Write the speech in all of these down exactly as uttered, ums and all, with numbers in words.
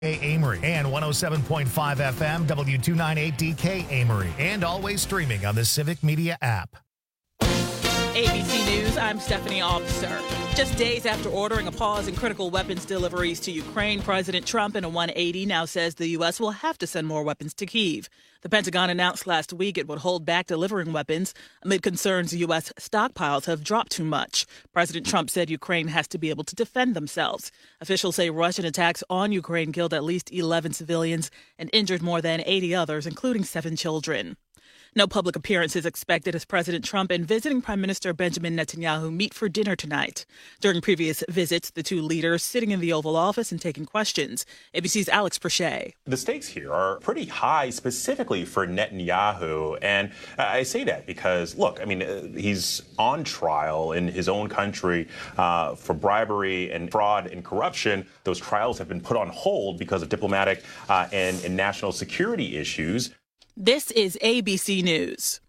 Amory and one oh seven point five F M, W two ninety-eight D K Amory, and always streaming on the Civic Media app. A B C News, I'm Stephanie Officer. Just days after ordering a pause in critical weapons deliveries to Ukraine, President Trump in a one eighty now says the U S will have to send more weapons to Kyiv. The Pentagon announced last week it would hold back delivering weapons amid concerns U S stockpiles have dropped too much. President Trump said Ukraine has to be able to defend themselves. Officials say Russian attacks on Ukraine killed at least eleven civilians and injured more than eighty others, including seven children. No public appearance is expected as President Trump and visiting Prime Minister Benjamin Netanyahu meet for dinner tonight. During previous visits, the two leaders sitting in the Oval Office and taking questions. A B C's Alex Perche. The stakes here are pretty high, specifically for Netanyahu. And I say that because, look, I mean, uh, he's on trial in his own country uh, for bribery and fraud and corruption. Those trials have been put on hold because of diplomatic uh, and, and national security issues. This is A B C News.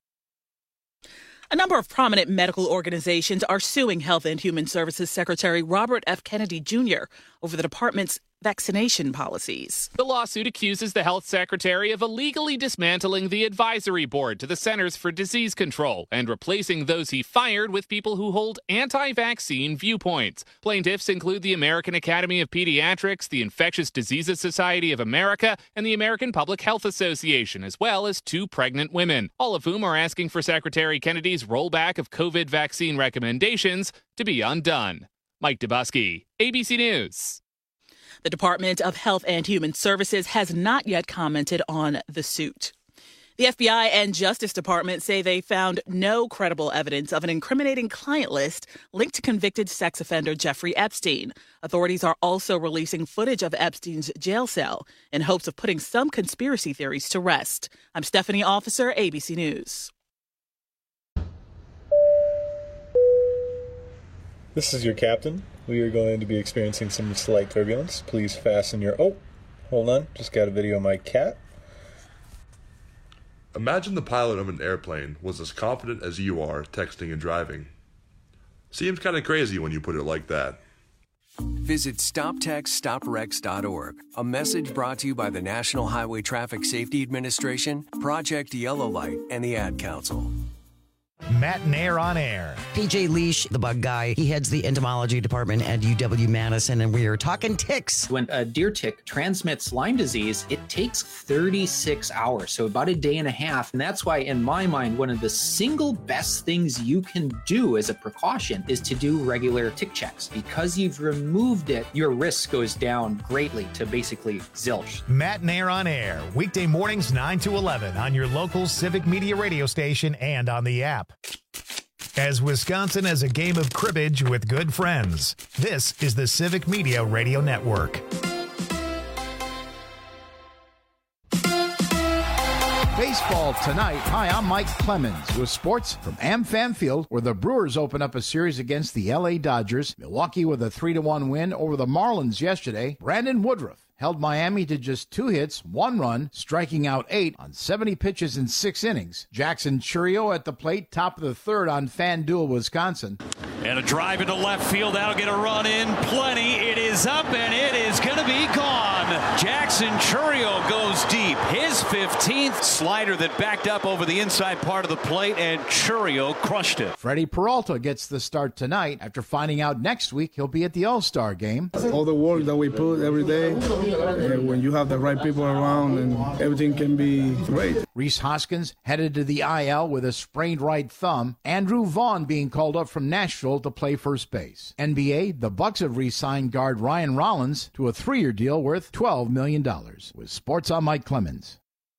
A number of prominent medical organizations are suing Health and Human Services Secretary Robert F. Kennedy Junior over the department's vaccination policies. The lawsuit accuses the health secretary of illegally dismantling the advisory board to the Centers for Disease Control and replacing those he fired with people who hold anti-vaccine viewpoints. Plaintiffs include the American Academy of Pediatrics, the Infectious Diseases Society of America, and the American Public Health Association, as well as two pregnant women, all of whom are asking for Secretary Kennedy's rollback of COVID vaccine recommendations to be undone. Mike Dubusky, A B C News. The Department of Health and Human Services has not yet commented on the suit. The F B I and Justice Department say they found no credible evidence of an incriminating client list linked to convicted sex offender Jeffrey Epstein. Authorities are also releasing footage of Epstein's jail cell in hopes of putting some conspiracy theories to rest. I'm Stephanie Officer, A B C News. This is your captain. We are going to be experiencing some slight turbulence. Please fasten your... Oh, hold on. Just got a video of my cat. Imagine the pilot of an airplane was as confident as you are texting and driving. Seems kind of crazy when you put it like that. Visit stop text stop wrecks dot org. A message brought to you by the National Highway Traffic Safety Administration, Project Yellow Light, and the Ad Council. Matt Nair on air. P J Leash, the bug guy, he heads the entomology department at U W-Madison, and we are talking ticks. When a deer tick transmits Lyme disease, it takes thirty-six hours, so about a day and a half. And that's why, in my mind, one of the single best things you can do as a precaution is to do regular tick checks. Because you've removed it, your risk goes down greatly to basically zilch. Matt Nair on air, weekday mornings nine to eleven on your local Civic Media radio station and on the app. As Wisconsin has a game of cribbage with good friends, this is the Civic Media Radio Network. Baseball tonight. Hi, I'm Mike Clemens with sports from AmFam Field, where the Brewers open up a series against the L A Dodgers. Milwaukee with a three to one win over the Marlins yesterday. Brandon Woodruff held Miami to just two hits, one run, striking out eight on seventy pitches in six innings. Jackson Chourio at the plate, top of the third on FanDuel, Wisconsin. And a drive into left field. That'll get a run in. Plenty. It is up, and it is going to be gone. Jackson Chourio goes deep. His fifteenth slider that backed up over the inside part of the plate, and Chourio crushed it. Freddie Peralta gets the start tonight after finding out next week he'll be at the All-Star game. All the work that we put every day, and when you have the right people around, and everything can be great. Rhys Hoskins headed to the I L with a sprained right thumb. Andrew Vaughn being called up from Nashville to play first base. N B A, the Bucks have re-signed guard Ryan Rollins to a three-year deal worth twelve million dollars. With sports, I'm Mike Clemens.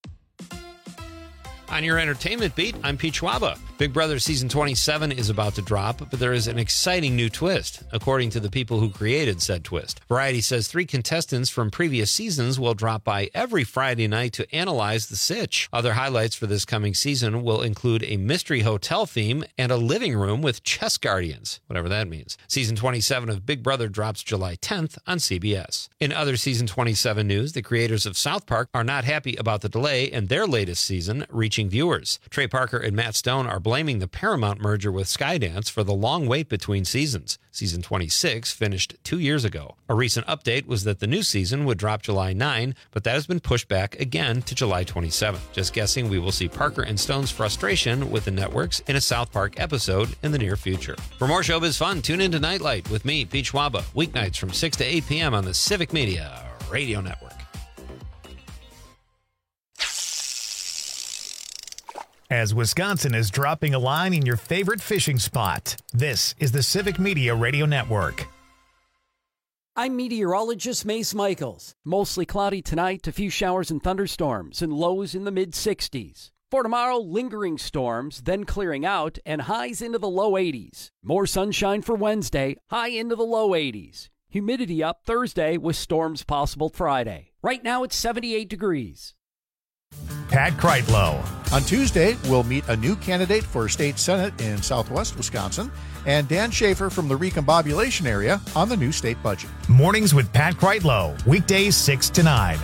On your entertainment beat, I'm Pete Schwaba. Big Brother Season twenty-seven is about to drop, but there is an exciting new twist, according to the people who created said twist. Variety says three contestants from previous seasons will drop by every Friday night to analyze the sitch. Other highlights for this coming season will include a mystery hotel theme and a living room with chess guardians, whatever that means. Season twenty-seven of Big Brother drops July tenth on C B S. In other Season twenty-seven news, the creators of South Park are not happy about the delay in their latest season, reaching reaching viewers. Trey Parker and Matt Stone are blaming the Paramount merger with Skydance for the long wait between seasons. Season twenty-six finished two years ago. A recent update was that the new season would drop July ninth, but that has been pushed back again to July twenty-seventh. Just guessing we will see Parker and Stone's frustration with the networks in a South Park episode in the near future. For more showbiz fun, tune into Nightlight with me, Pete Schwaba, weeknights from six to eight p.m. on the Civic Media Radio Network. As Wisconsin is dropping a line in your favorite fishing spot, this is the Civic Media Radio Network. I'm meteorologist Mace Michaels. Mostly cloudy tonight, a few showers and thunderstorms, and lows in the mid sixties. For tomorrow, lingering storms, then clearing out, and highs into the low eighties. More sunshine for Wednesday, high into the low eighties. Humidity up Thursday with storms possible Friday. Right now it's seventy-eight degrees. Pat Kreitlow. On Tuesday, we'll meet a new candidate for state senate in southwest Wisconsin and Dan Schaefer from the recombobulation area on the new state budget. Mornings with Pat Kreitlow, weekdays six to nine.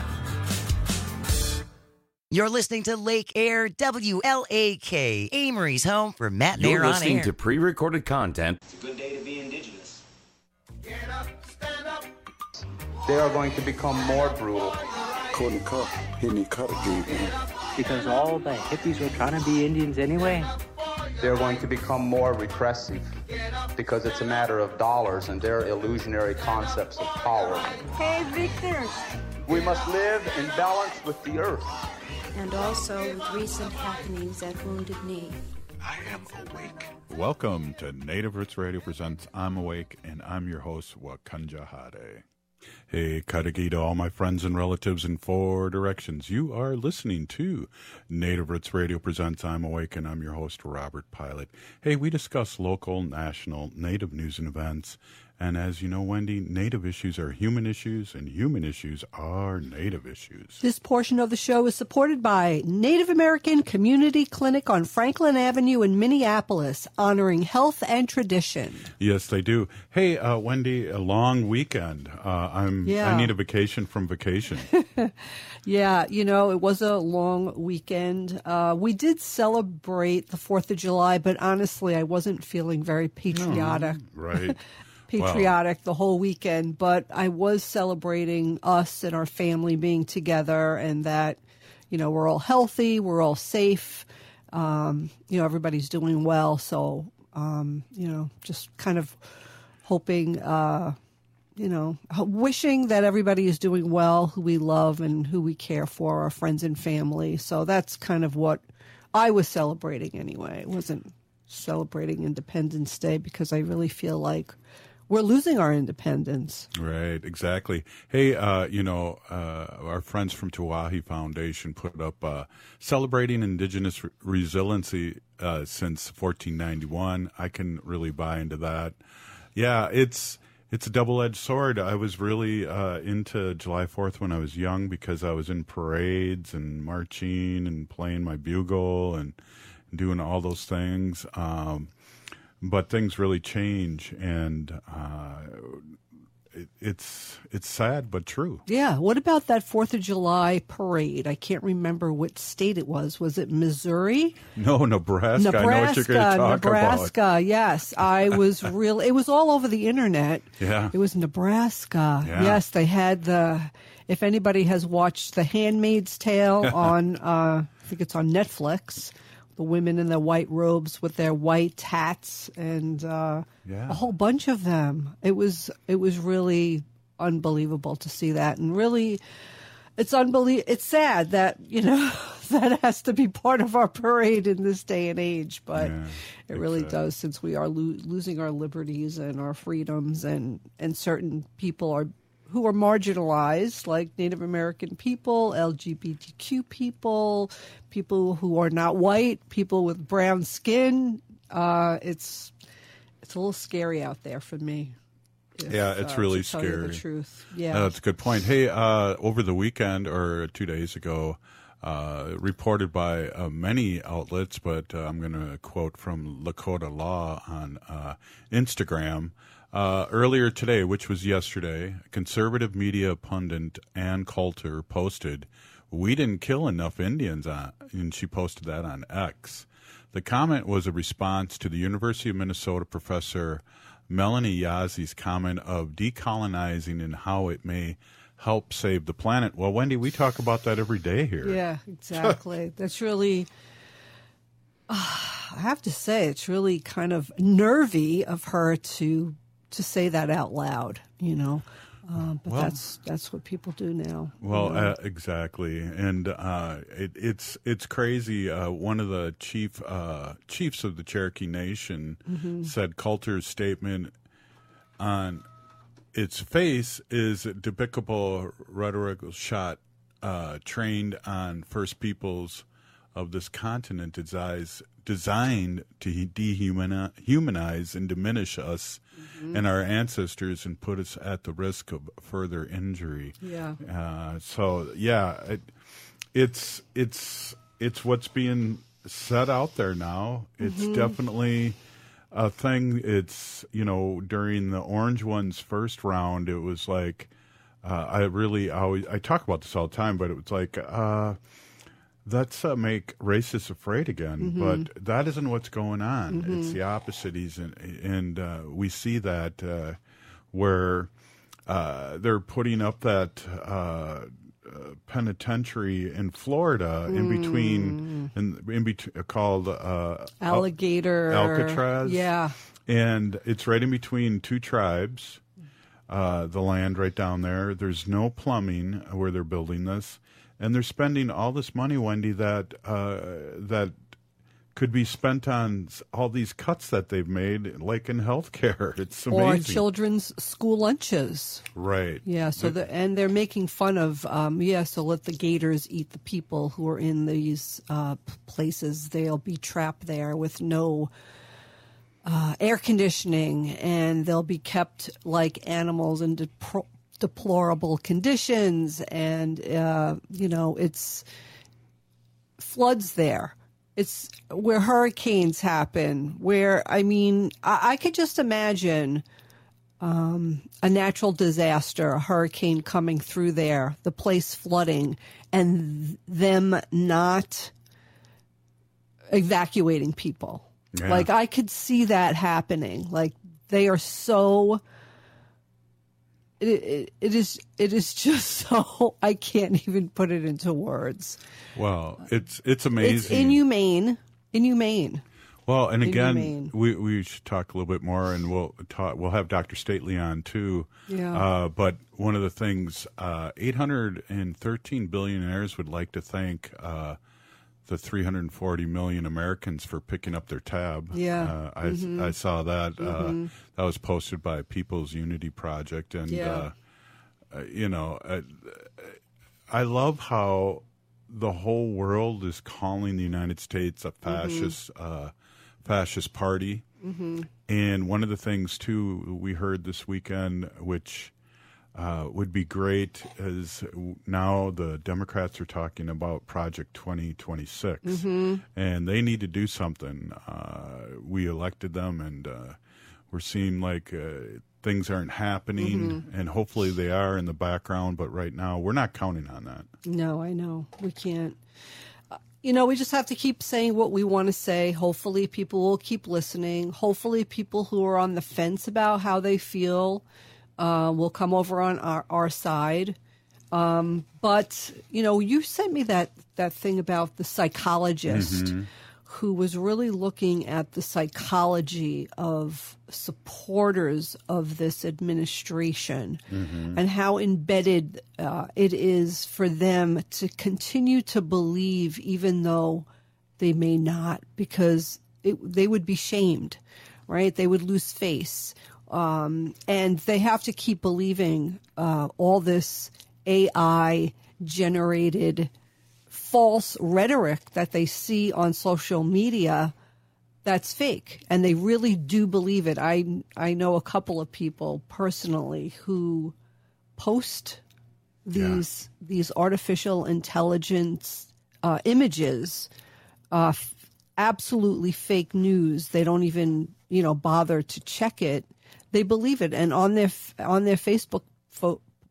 You're listening to Lake Air W L A K, Amory's home for Matt and You're Air on listening air. to pre-recorded content. It's a good day to be indigenous. Get up, stand up. They are going to become more brutal. Couldn't cut, hitting cut again. Because all the hippies were trying to be Indians anyway. They're going to become more repressive because it's a matter of dollars and their illusionary concepts of power. Hey, Victor. We must live in balance with the earth. And also with recent happenings at Wounded Knee. I am awake. Welcome to Native Roots Radio presents I'm Awake, and I'm your host, Wakanja Hade. Hey, Kadagi to all my friends and relatives in four directions. You are listening to Native Roots Radio presents I'm Awake, and I'm your host, Robert Pilot. Hey, we discuss local, national, Native news and events. And as you know, Wendy, Native issues are human issues, and human issues are Native issues. This portion of the show is supported by Native American Community Clinic on Franklin Avenue in Minneapolis, honoring health and tradition. Yes, they do. Hey, uh, Wendy, a long weekend. Uh, I'm. Yeah. I need a vacation from vacation. Yeah, you know, it was a long weekend. Uh, we did celebrate the fourth of July, but honestly, I wasn't feeling very patriotic. No, right. patriotic wow. the whole weekend, but I was celebrating us and our family being together, and that, you know, we're all healthy, we're all safe, um, you know, everybody's doing well. So, um, you know, just kind of hoping, uh, you know, wishing that everybody is doing well, who we love and who we care for, our friends and family. So that's kind of what I was celebrating anyway. It wasn't celebrating Independence Day because I really feel like we're losing our independence. Right, exactly. Hey, uh, you know, uh, our friends from Tawahi Foundation put up uh, celebrating Indigenous re- resiliency uh, since fourteen ninety-one. I can really buy into that. Yeah, it's it's a double-edged sword. I was really uh, into July fourth when I was young because I was in parades and marching and playing my bugle and doing all those things. Um, But things really change, and uh, it, it's it's sad but true. Yeah. What about that Fourth of July parade? I can't remember what state it was. Was it Missouri? No, Nebraska. Nebraska. I know what you're going to talk Nebraska. about. Yes, I was real. It was all over the internet. Yeah. It was Nebraska. Yeah. Yes, they had the. If anybody has watched The Handmaid's Tale on, uh, I think it's on Netflix. The women in their white robes with their white hats, and uh, yeah. a whole bunch of them. It was it was really unbelievable to see that, and really, it's unbelie- It's sad that you know that has to be part of our parade in this day and age, but yeah, it really uh, does, since we are lo- losing our liberties and our freedoms, and and certain people are. Who are marginalized, like Native American people, L G B T Q people, people who are not white, people with brown skin. Uh, it's it's a little scary out there for me. If, yeah, it's uh, really to tell scary. you the truth. Yeah, uh, that's a good point. Hey, uh, over the weekend or two days ago, uh, reported by uh, many outlets, but uh, I'm going to quote from Lakota Law on uh, Instagram. Uh, earlier today, which was yesterday, conservative media pundit Ann Coulter posted, we didn't kill enough Indians, on, and she posted that on X. The comment was a response to the University of Minnesota professor Melanie Yazzi's comment of decolonizing and how it may help save the planet. Well, Wendy, we talk about that every day here. Yeah, exactly. That's really, uh, I have to say, it's really kind of nervy of her to to say that out loud, you know. Uh, but well, that's that's what people do now. Well, you know? uh, exactly, and uh, it, it's it's crazy. Uh, one of the chief uh, chiefs of the Cherokee Nation Mhm. said Coulter's statement on its face is despicable rhetoric shot uh, trained on First Peoples of this continent, designed designed to dehumanize humanize and diminish us Mhm. and our ancestors and put us at the risk of further injury. Yeah. Uh, so yeah, it, it's it's it's what's being said out there now. It's Mhm. definitely a thing. It's, you know, during the Orange One's first round, it was like uh, I really always I talk about this all the time, but it was like. Uh, Let's uh, make racists afraid again, Mhm. but that isn't what's going on. Mhm. It's the opposite, He's in, and uh, we see that uh, where uh, they're putting up that uh, uh, penitentiary in Florida in between, in, in between called uh, Alligator. Al- Alcatraz. Yeah. And it's right in between two tribes, uh, the land right down there. There's no plumbing where they're building this. And they're spending all this money, Wendy, that uh, that could be spent on all these cuts that they've made, like in healthcare. It's amazing. Or children's school lunches. Right. Yeah. So the and they're making fun of um, yeah. So let the gators eat the people who are in these uh, places. They'll be trapped there with no uh, air conditioning, and they'll be kept like animals and depro- deplorable conditions, and uh, you know, it's floods there. It's where hurricanes happen, where, I mean, I, I could just imagine um, a natural disaster, a hurricane coming through there, the place flooding, and them not evacuating people. Yeah. Like, I could see that happening. Like, they are so... It, it, it is it is just so, I can't even put it into words. Well, it's it's amazing. It's inhumane, inhumane. Well, and again, Inhumane. we we should talk a little bit more, and we'll talk. We'll have Doctor Stately on too. Yeah. Uh, but one of the things, uh, eight hundred thirteen billionaires would like to thank uh, the three hundred forty million Americans for picking up their tab. Yeah. Uh, I Mhm. I saw that. Mhm. Uh, that was posted by People's Unity Project, and Yeah. uh, uh, you know, uh, I love how the whole world is calling the United States a fascist uh, fascist party. Mm-hmm. And one of the things too we heard this weekend, which uh, would be great, is now the Democrats are talking about Project twenty twenty-six, Mhm. and they need to do something. Uh, we elected them, and uh, we're seeing like uh, things aren't happening, Mhm. and hopefully they are in the background. But right now, we're not counting on that. No, I know. We can't. Uh, You know, we just have to keep saying what we want to say. Hopefully, people will keep listening. Hopefully, people who are on the fence about how they feel uh, will come over on our, our side. Um, but, you know, you sent me that, that thing about the psychologist Mhm. who was really looking at the psychology of supporters of this administration Mhm. and how embedded uh, it is for them to continue to believe, even though they may not, because it, they would be shamed, right? They would lose face. Um, and they have to keep believing uh, all this A I generated false rhetoric that they see on social media that's fake, and they really do believe it. I I know a couple of people personally who post these these artificial intelligence uh, images, uh, f- absolutely fake news. They don't even, you know, bother to check it. They believe it, and on their on their Facebook fo-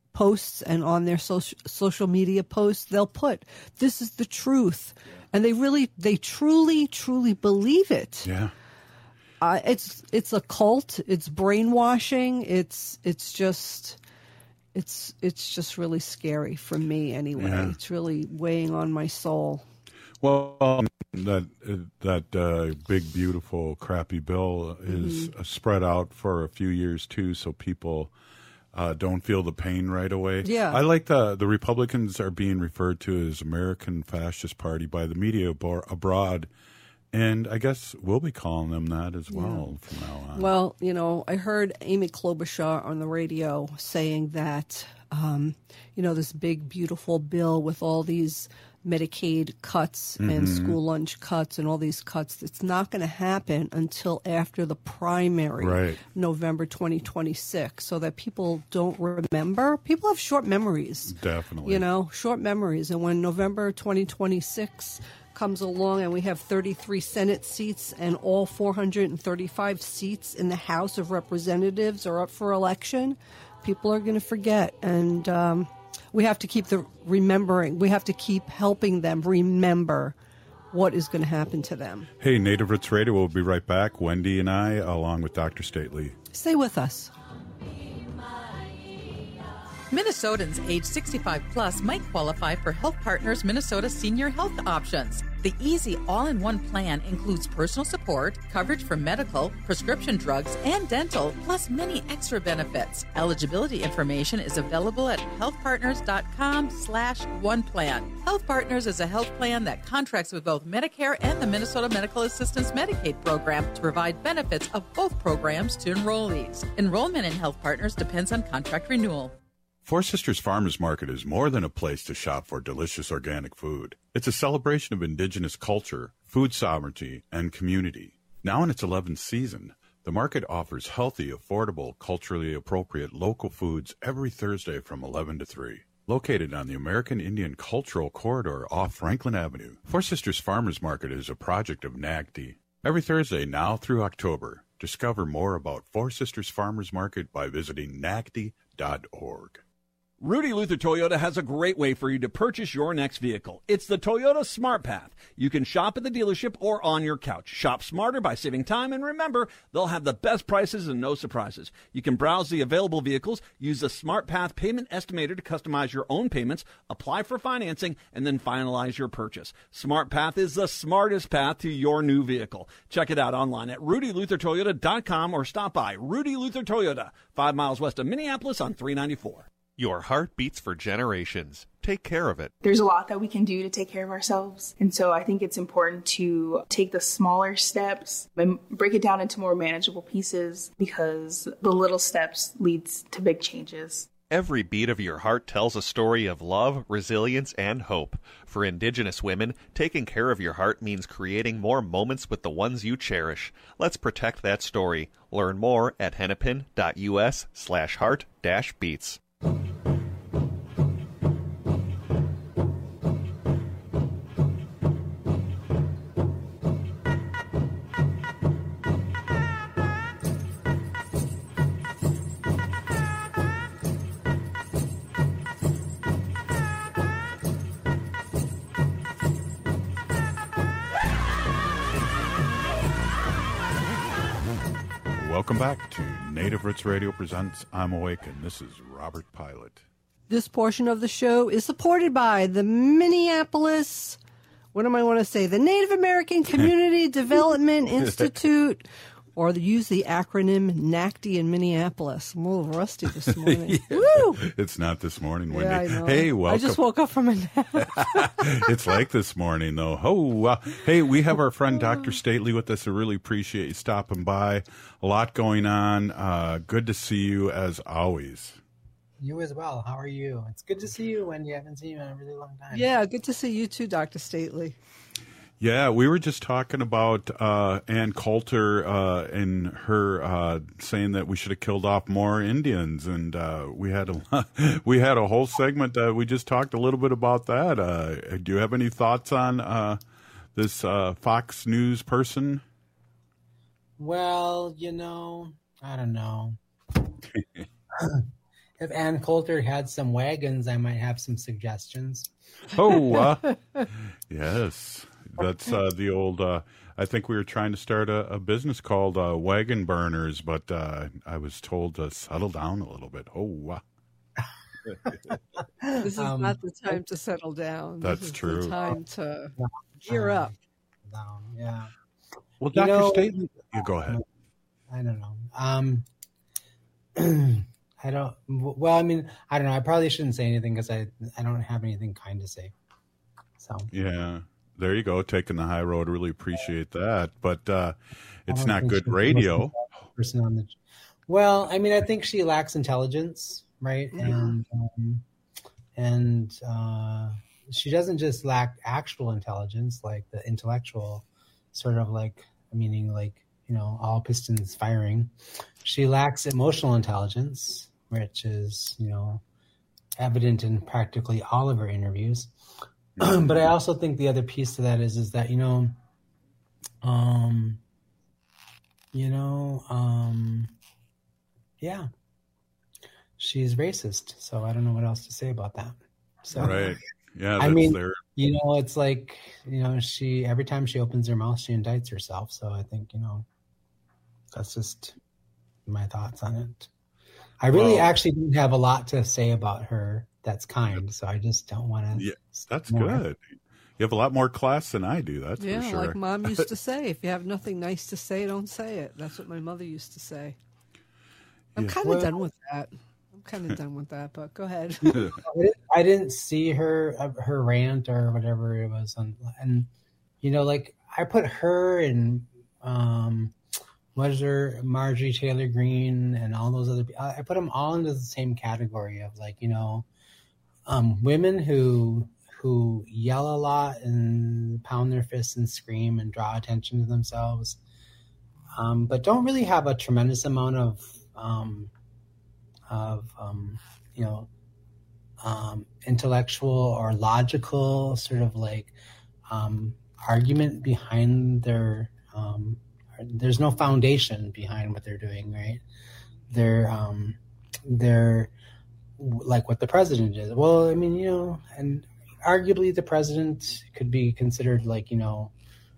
posts and on their social social media posts, they'll put, this is the truth. And they really, they truly, truly believe it. Yeah. Uh, it's it's a cult. It's brainwashing. It's it's just it's it's just really scary for me anyway. Yeah. It's really weighing on my soul. Well, um, that uh, that uh, big, beautiful, crappy bill is Mhm. uh, spread out for a few years too, so people uh, don't feel the pain right away. Yeah. I like the the Republicans are being referred to as American Fascist Party by the media abor- abroad. And I guess we'll be calling them that as well from now on. Well, you know, I heard Amy Klobuchar on the radio saying that, um, you know, this big, beautiful bill with all these Medicaid cuts and Mhm. school lunch cuts and all these cuts, it's not going to happen until after the primary, Right. November twenty twenty-six, so that people don't remember. People have short memories. Definitely. You know, short memories. And when November twenty twenty-six comes along and we have thirty-three Senate seats and all four hundred thirty-five seats in the House of Representatives are up for election, people are going to forget. And um, we have to keep the remembering. We have to keep helping them remember what is going to happen to them. Hey, Native Roots Radio will be right back. Wendy and I, along with Doctor Stately. Stay with us. Minnesotans age sixty-five plus might qualify for Health Partners Minnesota Senior Health Options. The easy all-in-one plan includes personal support, coverage for medical, prescription drugs, and dental, plus many extra benefits. Eligibility information is available at healthpartners.com slash one plan. Health Partners is a health plan that contracts with both Medicare and the Minnesota Medical Assistance Medicaid program to provide benefits of both programs to enrollees. Enrollment in Health Partners depends on contract renewal. Four Sisters Farmers Market is more than a place to shop for delicious organic food. It's a celebration of indigenous culture, food sovereignty, and community. Now in its eleventh season, the market offers healthy, affordable, culturally appropriate local foods every Thursday from eleven to three. Located on the American Indian Cultural Corridor off Franklin Avenue, Four Sisters Farmers Market is a project of N A G D. Every Thursday now through October, discover more about Four Sisters Farmers Market by visiting nagd dot org. Rudy Luther Toyota has a great way for you to purchase your next vehicle. It's the Toyota Smart Path. You can shop at the dealership or on your couch. Shop smarter by saving time, and remember, they'll have the best prices and no surprises. You can browse the available vehicles, use the Smart Path payment estimator to customize your own payments, apply for financing, and then finalize your purchase. Smart Path is the smartest path to your new vehicle. Check it out online at rudy luther toyota dot com or stop by Rudy Luther Toyota, five miles west of Minneapolis on three ninety-four. Your heart beats for generations. Take care of it. There's a lot that we can do to take care of ourselves. And so I think it's important to take the smaller steps and break it down into more manageable pieces, because the little steps leads to big changes. Every beat of your heart tells a story of love, resilience, and hope. For Indigenous women, taking care of your heart means creating more moments with the ones you cherish. Let's protect that story. Learn more at hennepin dot u s slash heart dash beats. Welcome back to Native Roots Radio presents I'm Awake, and this is Robert Pilot. This portion of the show is supported by the Minneapolis, what do I want to say, the Native American Community Development Institute, or use the acronym N A C D in Minneapolis. I'm a little rusty this morning. Yeah. Woo! It's not this morning, Wendy. Yeah, I know. Hey, welcome. I just woke up from a nap. It's like this morning, though. Oh, uh, hey, we have our friend Doctor Stately with us. I really appreciate you stopping by. A lot going on. Uh, good to see you as always. You as well. How are you? It's good to see you when you haven't seen you in a really long time. Yeah, good to see you too, Doctor Stately. Yeah, we were just talking about uh, Ann Coulter uh, and her uh, saying that we should have killed off more Indians, and uh, we had a we had a whole segment that we just talked a little bit about that. Uh, do you have any thoughts on uh, this uh, Fox News person? Well, you know, I don't know. if Ann Coulter had some wagons, I might have some suggestions. Oh, uh, yes. That's uh, the old, uh, I think we were trying to start a, a business called uh, Wagon Burners, but uh, I was told to settle down a little bit. Oh, uh. This is Um, not the time to settle down. That's this is true. The time to gear up. Down, yeah. Well, You Doctor know- Staten, you go ahead. I don't know. Um, I don't. Well, I mean, I don't know. I probably shouldn't say anything because I I don't have anything kind to say. So Yeah, there you go, taking the high road. Really appreciate that, but uh, I it's don't not think good she's the radio. most Person on the. Well, I mean, I think she lacks intelligence, right? Yeah. And um, and uh, she doesn't just lack actual intelligence, like the intellectual, sort of like meaning like you know all pistons firing. She lacks emotional intelligence, which is you know evident in practically all of her interviews. But I also think the other piece to that is is that you know, um, you know, um, yeah, she's racist. So I don't know what else to say about that. So Right. Yeah, I that's mean, there. you know, it's like you know, she every time she opens her mouth, she indicts herself. So I think you know, that's just my thoughts on it. I really Well- actually didn't have a lot to say about her. That's kind. So I just don't want to. Yeah, that's more. good. You have a lot more class than I do, that's Yeah, for sure. like Mom used to say, if you have nothing nice to say, don't say it. That's what my mother used to say. I'm Yeah. kind of Well- done with that. I'm kind of done with that, but go ahead. I didn't, I didn't see her uh, her rant or whatever it was on, and you know, like I put her and um, what is her Marjorie Taylor Greene and all those other. I I put them all into the same category of like you know, um, women who who yell a lot and pound their fists and scream and draw attention to themselves, um, but don't really have a tremendous amount of um, of um, you know. Um, intellectual or logical sort of like um, argument behind their um, there's no foundation behind what they're doing, right? They're um, they're like what the president is. Well, I mean, you know, and arguably the president could be considered like, you know,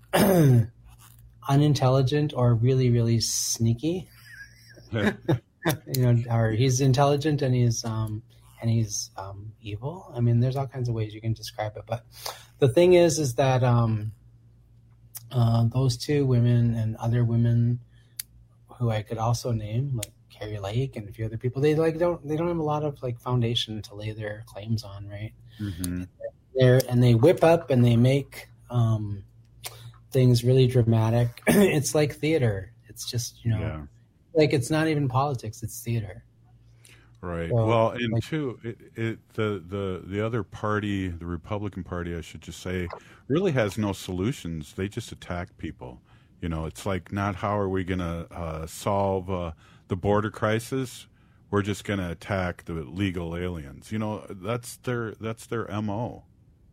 unintelligent or really, really sneaky. You know, or he's intelligent and he's um, and he's um, evil. I mean, there's all kinds of ways you can describe it. But the thing is, is that um, uh, those two women and other women who I could also name, like Carrie Lake and a few other people, they like don't they don't have a lot of like foundation to lay their claims on, right? Mm-hmm. They're and they whip up and they make um, things really dramatic. It's like theater. It's just you know, Yeah. like it's not even politics. It's theater. Right. So, well, and like- two, it, it the the the other party, the Republican Party, I should just say, really has no solutions. They just attack people. You know, it's like not how are we going to uh, solve uh, the border crisis? We're just going to attack the legal aliens. You know, that's their that's their M O.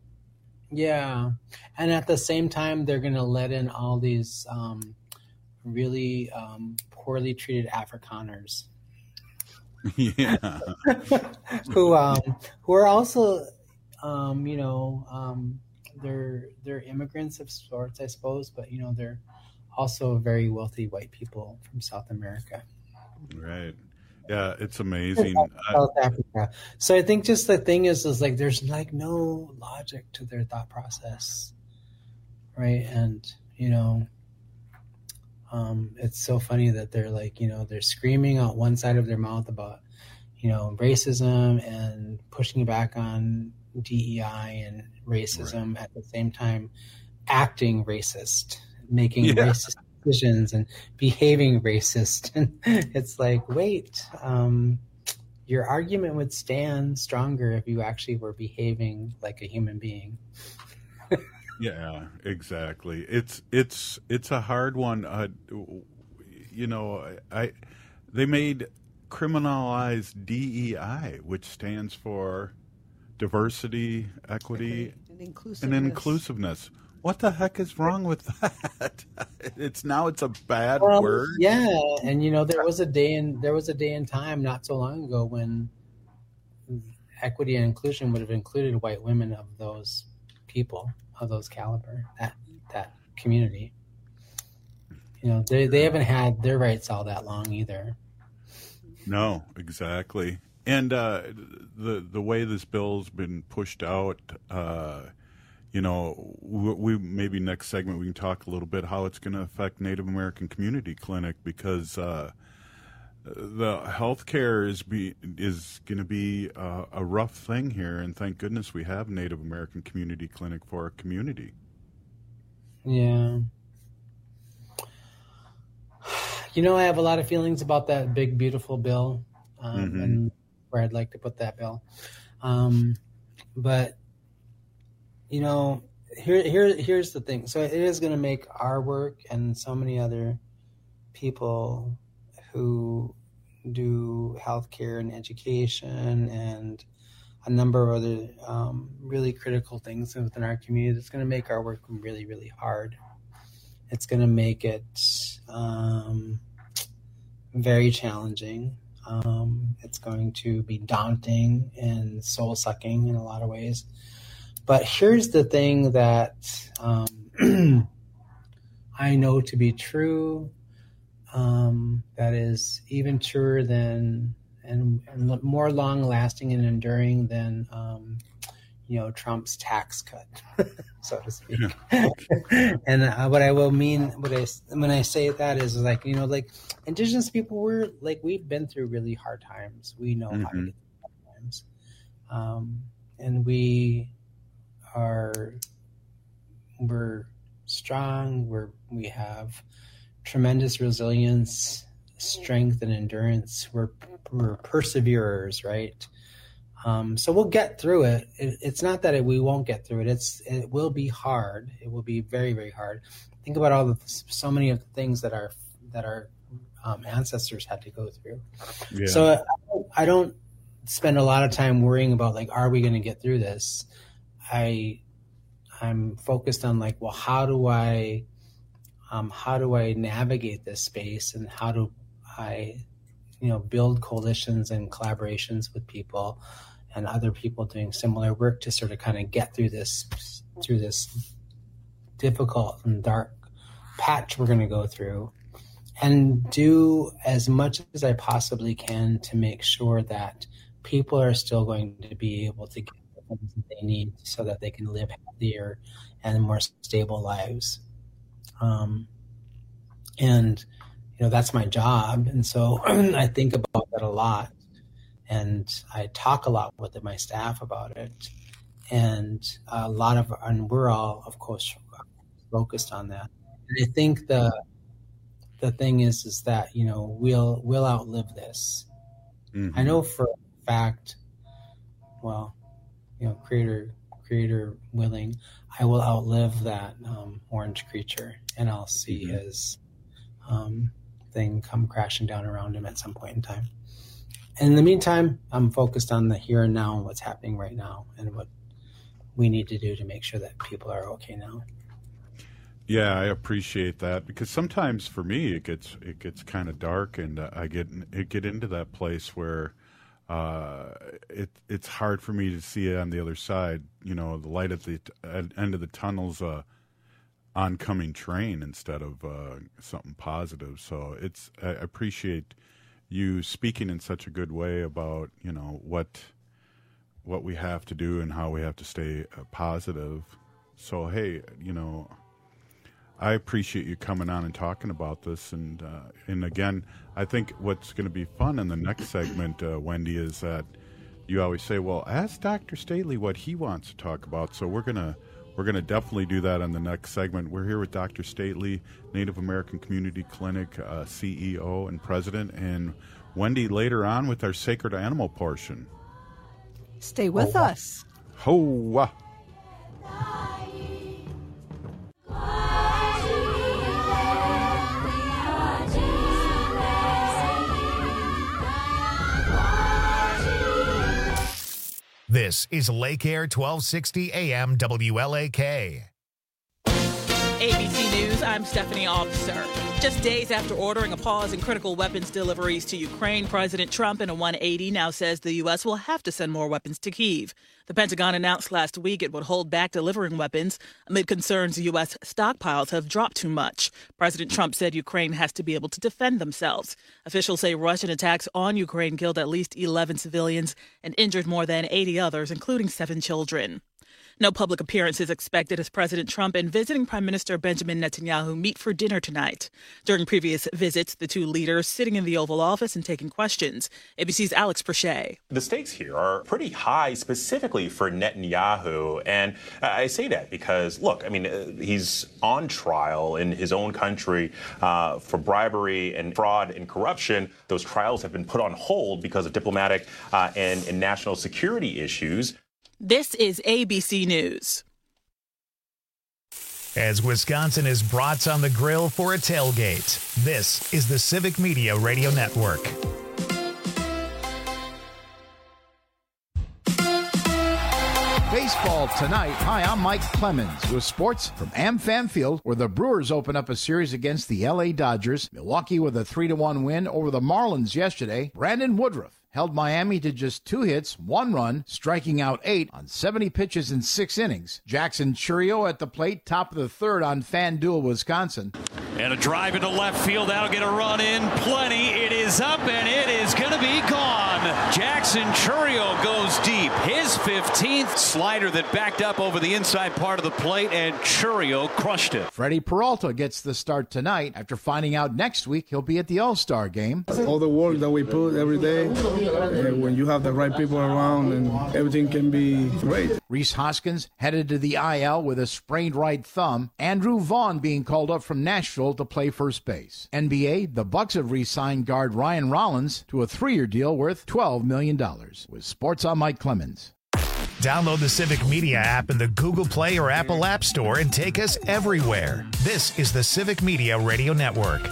Yeah, and at the same time, they're going to let in all these um, really um, poorly treated Afrikaners. Yeah. who um who are also um you know um they're they're immigrants of sorts, I suppose, but you know they're also very wealthy white people from South America. Right. Yeah, it's amazing. South Africa. So I think just the thing is is like there's like no logic to their thought process. Right? And you know Um, it's so funny that they're like, you know, they're screaming out one side of their mouth about, you know, racism and pushing back on D E I and racism right. at the same time acting racist, making yeah. racist decisions and behaving racist. And it's like, wait, um, your argument would stand stronger if you actually were behaving like a human being. Yeah, exactly. It's it's it's a hard one. Uh, you know, I they made criminalize D E I, which stands for diversity, equity, and inclusiveness. and inclusiveness. What the heck is wrong with that? It's now it's a bad um, word. Yeah, and you know there was a day in there was a day in time not so long ago when equity and inclusion would have included white women of those people, of those caliber, that that community. You know, they, they haven't had their rights all that long either. No, exactly. And uh, the the way this bill's been pushed out, uh, you know, we, we maybe next segment we can talk a little bit how it's going to affect Native American Community Clinic, because uh, the healthcare is be is going to be uh, a rough thing here, and thank goodness we have Native American Community Clinic for our community. Yeah. You know, I have a lot of feelings about that big, beautiful bill, um, mm-hmm. and where I'd like to put that bill. Um, but, you know, here, here, here's the thing. So it is going to make our work and so many other people who do healthcare and education and a number of other um, really critical things within our community, it's going to make our work really, really hard. It's going to make it um, very challenging. Um, it's going to be daunting and soul-sucking in a lot of ways. But here's the thing that um, I know to be true, um, that is even truer than and, and more long-lasting and enduring than um, you know, Trump's tax cut, so to speak. Yeah. And uh, what I will mean, what I, when I say that is like, you know, like Indigenous people, we're like, we've been through really hard times. We know mm-hmm. how to get through hard times. Um, and we are, we're strong. We're, we have tremendous resilience, strength, and endurance. We're, we're perseverers, right? Um, so we'll get through it. it. It's not that it, we won't get through it. It's it will be hard. It will be very, very hard. Think about all the so many of the things that our that our um, ancestors had to go through. Yeah. So I don't, I don't spend a lot of time worrying about like, are we going to get through this? I I'm focused on like, well, how do I um, how do I navigate this space, and how do I you know build coalitions and collaborations with people and other people doing similar work to sort of kind of get through this through this difficult and dark patch we're going to go through, and do as much as I possibly can to make sure that people are still going to be able to get the things that they need so that they can live healthier and more stable lives. Um, and, you know, that's my job. And so I think about that a lot. And I talk a lot with my staff about it. And a lot of, and we're all, of course, focused on that. And I think the the thing is, is that, you know, we'll we'll outlive this. Mm-hmm. I know for a fact, well, you know, creator creator willing, I will outlive that um, orange creature, and I'll see mm-hmm. his um, thing come crashing down around him at some point in time. And in the meantime, I'm focused on the here and now and what's happening right now and what we need to do to make sure that people are okay now. Yeah, I appreciate that, because sometimes for me it gets it gets kind of dark, and uh, I get it get into that place where uh, it it's hard for me to see it on the other side. You know, the light at the t- at end of the tunnel's a oncoming train instead of uh, something positive. So it's I appreciate you speaking in such a good way about, you know, what what we have to do and how we have to stay uh, positive. So hey, you know, I appreciate you coming on and talking about this. And uh, and again, I think what's going to be fun in the next segment, uh, Wendy, is that you always say, well, ask Doctor Stately what he wants to talk about. So we're gonna we're gonna definitely do that on the next segment. We're here with Doctor Stately, Native American Community Clinic uh, C E O and president, and Wendy later on with our sacred animal portion. Stay with oh. us. Ho! This is Lake Air twelve sixty A M W L A K. A B C News, I'm Stephanie Officer. Just days after ordering a pause in critical weapons deliveries to Ukraine, President Trump, in a one eighty, now says the U S will have to send more weapons to Kyiv. The Pentagon announced last week it would hold back delivering weapons amid concerns U S stockpiles have dropped too much. President Trump said Ukraine has to be able to defend themselves. Officials say Russian attacks on Ukraine killed at least eleven civilians and injured more than eighty others, including seven children. No public appearance is expected as President Trump and visiting Prime Minister Benjamin Netanyahu meet for dinner tonight. During previous visits, the two leaders sitting in the Oval Office and taking questions. A B C's Alex Perche. The stakes here are pretty high, specifically for Netanyahu. And I say that because, look, I mean, he's on trial in his own country uh, for bribery and fraud and corruption. Those trials have been put on hold because of diplomatic uh, and, and national security issues. This is A B C News. As Wisconsin is brats on the grill for a tailgate, this is the Civic Media Radio Network. Baseball tonight. Hi, I'm Mike Clemens with sports from AmFam Field, where the Brewers open up a series against the L A Dodgers. Milwaukee with a three to one win over the Marlins yesterday. Brandon Woodruff held Miami to just two hits, one run, striking out eight on seventy pitches in six innings. Jackson Chourio at the plate, top of the third on FanDuel, Wisconsin. And a drive into left field. That'll get a run in. Plenty. It is up, and it is going to be gone. Jackson Chourio goes deep. His fifteenth slider that backed up over the inside part of the plate, and Chourio crushed it. Freddie Peralta gets the start tonight after finding out next week he'll be at the All-Star game. All the work that we put every day, and when you have the right people around, and everything can be great. Rhys Hoskins headed to the I L with a sprained right thumb. Andrew Vaughn being called up from Nashville to play first base. N B A, the Bucks have re-signed guard Ryan Rollins to a three-year deal worth twelve million dollars. With sports, I'm Mike Clemens. Download the Civic Media app in the Google Play or Apple App Store and take us everywhere. This is the Civic Media Radio Network.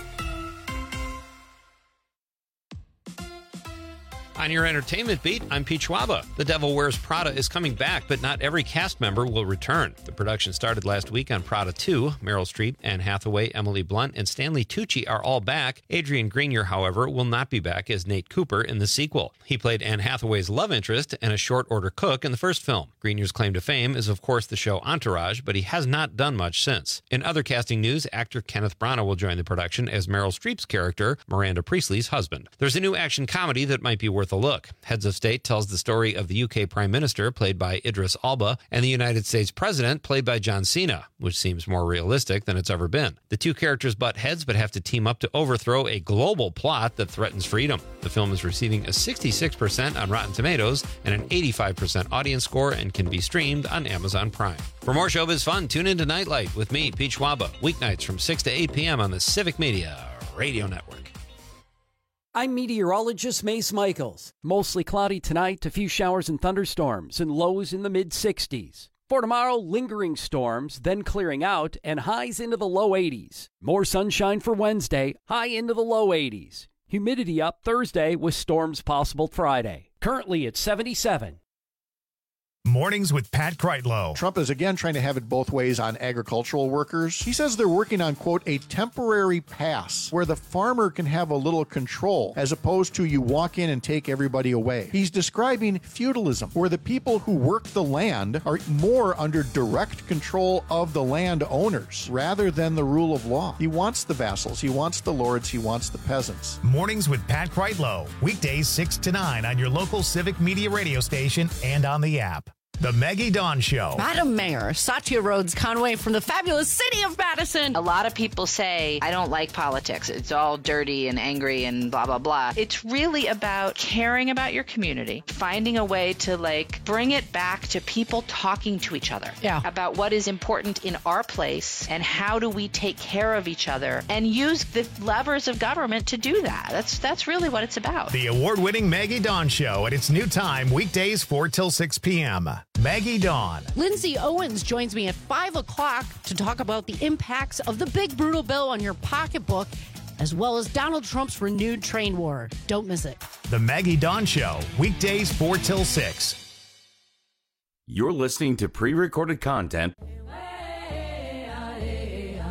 On your entertainment beat, I'm Pete Schwaba. The Devil Wears Prada is coming back, but not every cast member will return. The production started last week on Prada two. Meryl Streep, Anne Hathaway, Emily Blunt, and Stanley Tucci are all back. Adrian Grenier, however, will not be back as Nate Cooper in the sequel. He played Anne Hathaway's love interest and a short-order cook in the first film. Grenier's claim to fame is, of course, the show Entourage, but he has not done much since. In other casting news, actor Kenneth Branagh will join the production as Meryl Streep's character, Miranda Priestley's husband. There's a new action comedy that might be worth a look. Heads of State tells the story of the U K Prime Minister, played by Idris Elba, and the United States President, played by John Cena, which seems more realistic than it's ever been. The two characters butt heads but have to team up to overthrow a global plot that threatens freedom. The film is receiving a sixty-six percent on Rotten Tomatoes and an eighty-five percent audience score and can be streamed on Amazon Prime. For more showbiz fun, tune into Nightlight with me, Pete Schwaba, weeknights from six to eight p.m. on the Civic Media Radio Network. I'm meteorologist Mace Michaels. Mostly cloudy tonight, a few showers and thunderstorms, and lows in the mid sixties. For tomorrow, lingering storms, then clearing out, and highs into the low eighties. More sunshine for Wednesday, high into the low eighties. Humidity up Thursday with storms possible Friday. Currently at seventy-seven. Mornings with Pat Kreitlow. Trump is again trying to have it both ways on agricultural workers. He says they're working on, quote, a temporary pass where the farmer can have a little control as opposed to you walk in and take everybody away. He's describing feudalism, where the people who work the land are more under direct control of the landowners rather than the rule of law. He wants the vassals, he wants the lords, he wants the peasants. Mornings with Pat Kreitlow. Weekdays six to nine on your local Civic Media radio station and on the app. The Maggie Dawn Show. Madam Mayor, Satya Rhodes Conway from the fabulous city of Madison. A lot of people say, I don't like politics. It's all dirty and angry and blah, blah, blah. It's really about caring about your community, finding a way to, like, bring it back to people talking to each other. Yeah. About what is important in our place and how do we take care of each other and use the levers of government to do that. That's, that's really what it's about. The award-winning Maggie Dawn Show at its new time, weekdays four till six p.m. Maggie Dawn. Lindsay Owens joins me at five o'clock to talk about the impacts of the big brutal bill on your pocketbook, as well as Donald Trump's renewed trade war. Don't miss it. The Maggie Dawn Show, weekdays four till six. You're listening to pre-recorded content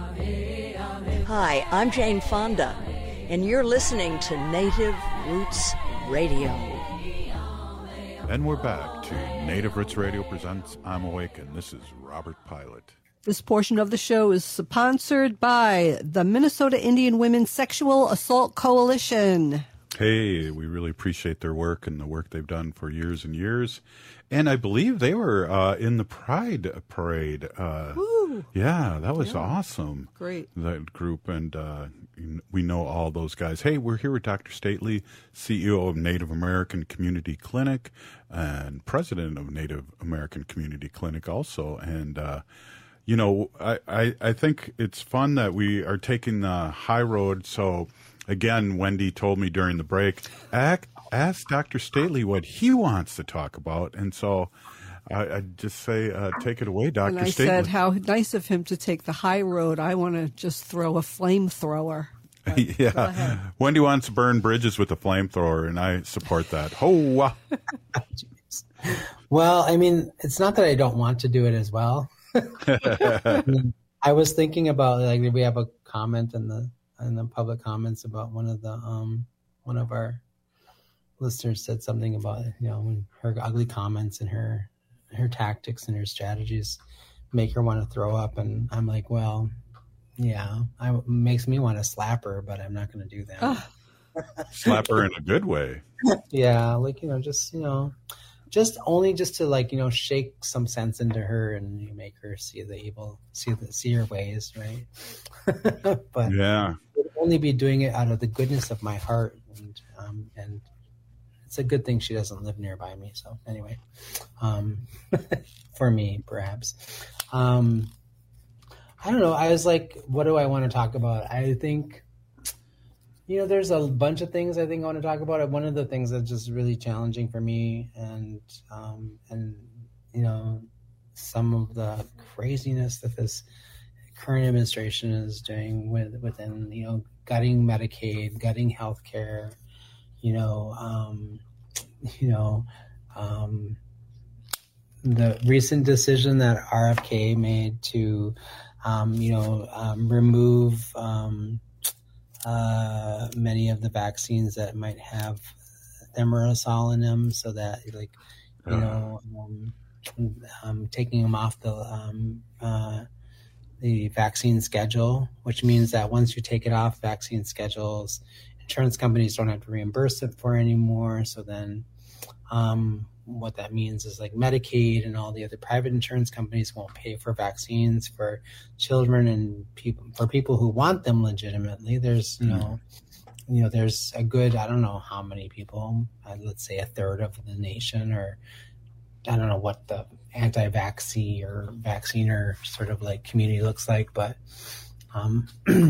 Hi, I'm Jane Fonda, and you're listening to Native Roots Radio. And we're back to Native Roots Radio presents I'm Awake, and this is Robert Pilot. This portion of the show is sponsored by the Minnesota Indian Women's Sexual Assault Coalition. Hey, we really appreciate their work and the work they've done for years and years. And I believe they were uh, in the Pride Parade. Uh, Woo. Yeah, that was Yeah. awesome. Great. That group, and uh, we know all those guys. Hey, we're here with Doctor Stately, C E O of Native American Community Clinic and president of Native American Community Clinic also. And, uh, you know, I, I, I think it's fun that we are taking the high road. So, again, Wendy told me during the break, act, ask Doctor Stately what he wants to talk about. And so I, I just say, uh, take it away, Doctor And I Stately. said, how nice of him to take the high road. I want to just throw a flamethrower. Yeah. Wendy wants to burn bridges with a flamethrower, and I support that. Ho! Well, I mean, it's not that I don't want to do it as well. I mean, I was thinking about, like, we have a comment in the in the public comments about one of the um one of our listeners said something about, you know, her ugly comments and her her tactics and her strategies make her want to throw up, and I'm like, well, yeah, I, it makes me want to slap her, but I'm not going to do that. Oh. Slap her in a good way. Yeah, like, you know, just, you know, just only just to, like, you know, shake some sense into her and you make her see the evil, see the see her ways, right? But yeah, I'd only be doing it out of the goodness of my heart, and um, and it's a good thing she doesn't live nearby me. So anyway, um, for me, perhaps. Um, I don't know. I was like, what do I want to talk about? I think, you know, there's a bunch of things I think I want to talk about. One of the things that's just really challenging for me, and um, and you know, some of the craziness that this current administration is doing with within, you know, gutting Medicaid, gutting healthcare, you know, um, you know, um, the recent decision that R F K made to, um, you know, um, remove um, uh, many of the vaccines that might have thimerosal in them, so that, like, you know, um, um, taking them off the um, uh, the vaccine schedule, which means that once you take it off vaccine schedules, insurance companies don't have to reimburse it for anymore. So then um, what that means is, like, Medicaid and all the other private insurance companies won't pay for vaccines for children and people, for people who want them legitimately. There's, you know, you know, there's a good, I don't know how many people, uh, let's say a third of the nation, or I don't know what the anti-vaccine or vacciner sort of like community looks like, but, um,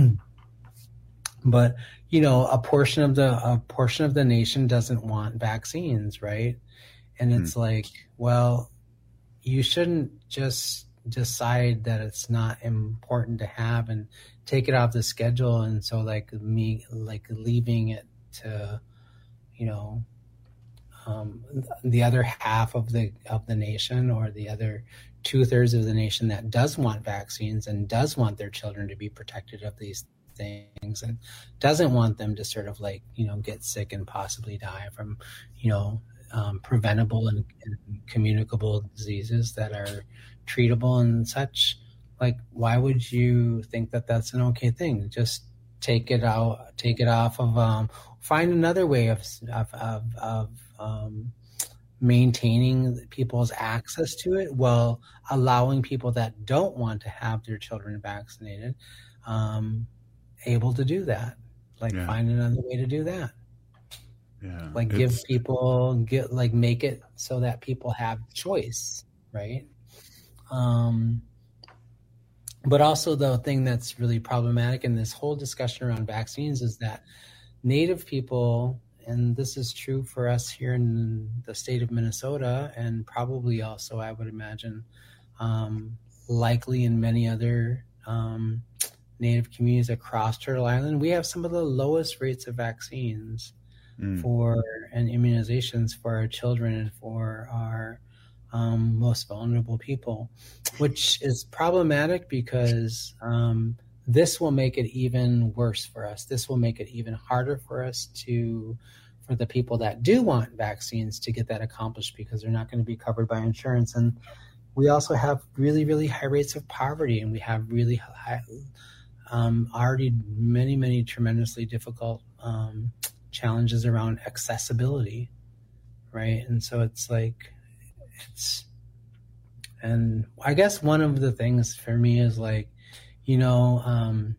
but, you know, a portion of the, a portion of the nation doesn't want vaccines, right? And it's mm. like, well, you shouldn't just decide that it's not important to have and take it off the schedule. And so, like, me, like, leaving it to, you know, Um, the other half of the of the nation, or the other two thirds of the nation that does want vaccines and does want their children to be protected of these things, and doesn't want them to sort of, like, you know, get sick and possibly die from, you know, um, preventable and, and communicable diseases that are treatable and such. Like, why would you think that that's an okay thing? Just take it out, take it off of, um, find another way of, of, of, of um, maintaining people's access to it, while allowing people that don't want to have their children vaccinated, um, able to do that. Like, yeah. Find another way to do that. Yeah. Like, it's... give people, get, like, make it so that people have choice, right? Um, But also, the thing that's really problematic in this whole discussion around vaccines is that Native people, and this is true for us here in the state of Minnesota, and probably also, I would imagine, um, likely in many other um, Native communities across Turtle Island, we have some of the lowest rates of vaccines mm. for and immunizations for our children and for our Um, most vulnerable people, which is problematic because um, this will make it even worse for us. This will make it even harder for us to, for the people that do want vaccines to get that accomplished, because they're not going to be covered by insurance. And we also have really, really high rates of poverty, and we have really high, um, already many, many tremendously difficult um, challenges around accessibility, right? And so it's like, it's, and I guess one of the things for me is like, you know, um,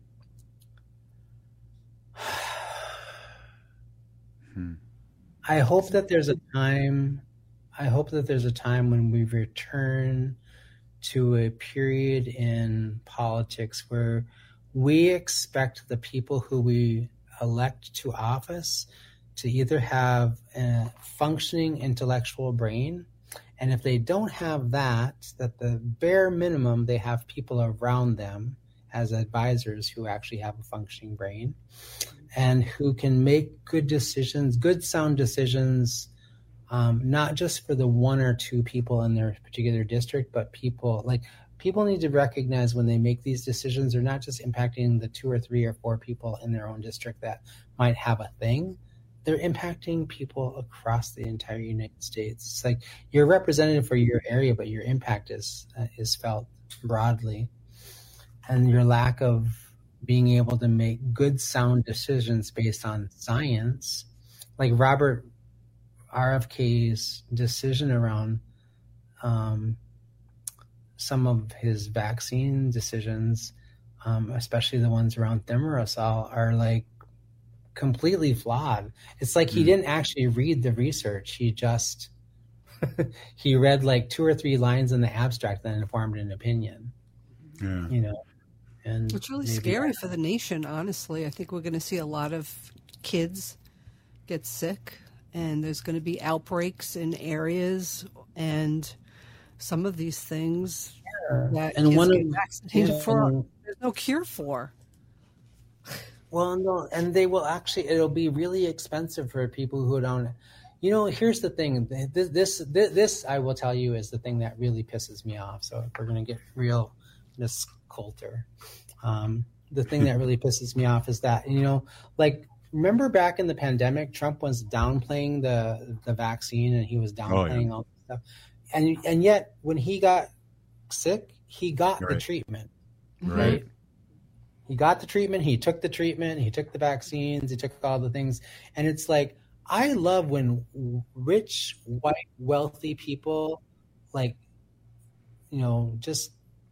hmm. I hope that there's a time, I hope that there's a time when we return to a period in politics where we expect the people who we elect to office to either have a functioning intellectual brain, and if they don't have that, that the bare minimum, they have people around them as advisors who actually have a functioning brain and who can make good decisions, good sound decisions, um, not just for the one or two people in their particular district, but people like people need to recognize when they make these decisions, they're not just impacting the two or three or four people in their own district that might have a thing. They're impacting people across the entire United States. It's like you're representative for your area, but your impact is uh, is felt broadly. And your lack of being able to make good, sound decisions based on science, like Robert R F K's decision around um, some of his vaccine decisions, um, especially the ones around thimerosal, are like completely flawed. It's like he didn't actually read the research. He just, he read like two or three lines in the abstract and then formed an opinion. Yeah. You know, and it's really scary for the nation, honestly. I think we're going to see a lot of kids get sick, and there's going to be outbreaks in areas, and some of these things yeah. that and kids one get of, vaccinated yeah, for, and, there's no cure for. Well, no, and they will actually, it'll be really expensive for people who don't, you know, here's the thing, this, this, this, this I will tell you is the thing that really pisses me off. So if we're going to get real, Miss Coulter, um, the thing that really pisses me off is that, you know, like, remember back in the pandemic, Trump was downplaying the, the vaccine, and he was downplaying oh, yeah. all this stuff. And, and yet when he got sick, he got right. the treatment, right? right? He got the treatment, he took the treatment, he took the vaccines, he took all the things. And it's like, I love when rich, white, wealthy people, like, you know, just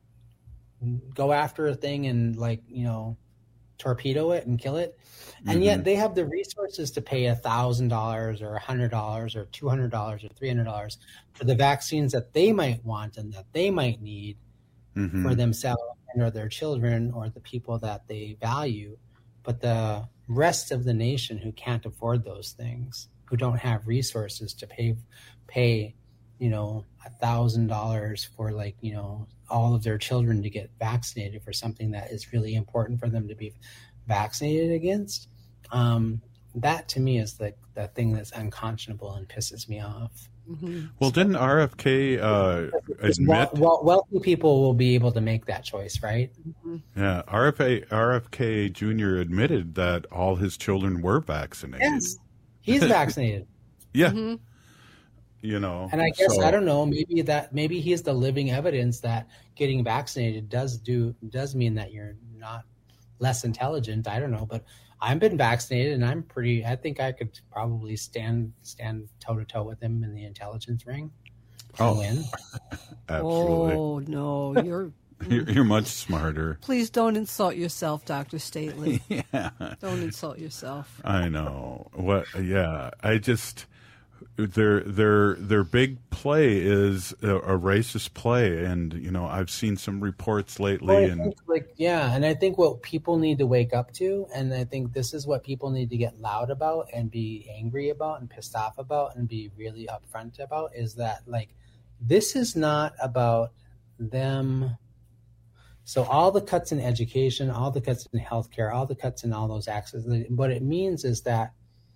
go after a thing and, like, you know, torpedo it and kill it. And mm-hmm. yet they have the resources to pay one thousand dollars or one hundred dollars or two hundred dollars or three hundred dollars for the vaccines that they might want and that they might need mm-hmm. for themselves or their children or the people that they value. But the rest of the nation who can't afford those things, who don't have resources to pay, pay, you know, a thousand dollars for, like, you know, all of their children to get vaccinated for something that is really important for them to be vaccinated against. Um, that to me is the, the thing that's unconscionable and pisses me off. Mm-hmm. Well, didn't R F K uh, admit? Well, wealthy people will be able to make that choice, right? Mm-hmm. Yeah, R F A, R F K Junior admitted that all his children were vaccinated. Yes, he's vaccinated. Yeah, mm-hmm. you know. And I guess so. I don't know. Maybe that maybe he's the living evidence that getting vaccinated does do does mean that you're not less intelligent. I don't know, but I've been vaccinated, and I'm pretty. I think I could probably stand stand toe to toe with him in the intelligence ring. Oh, win. Absolutely. Oh no, you're you're, you're much smarter. Please don't insult yourself, Doctor Stately. Yeah, don't insult yourself. I know what. Yeah, I just their their their big play is a, a racist play, and you know I've seen some reports lately, well, I and think, like yeah, and I think what people need to wake up to, and I think this is what people need to get loud about and be angry about and pissed off about and be really upfront about, is that, like, this is not about them. So all the cuts in education, all the cuts in healthcare, all the cuts in all those access, what it means is that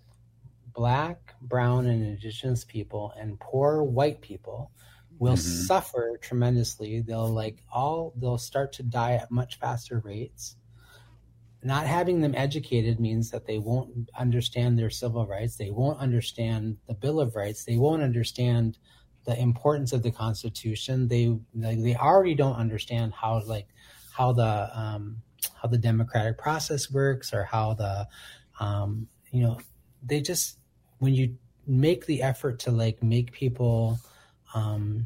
Black, brown, and indigenous people and poor white people will mm-hmm. suffer tremendously. They'll like all they'll start to die at much faster rates. not having them educated means that they won't understand their civil rights. They won't understand the Bill of Rights. They won't understand the importance of the Constitution. They like, they already don't understand how like how the um, how the democratic process works, or how the um, you know they just when you make the effort to like make people um,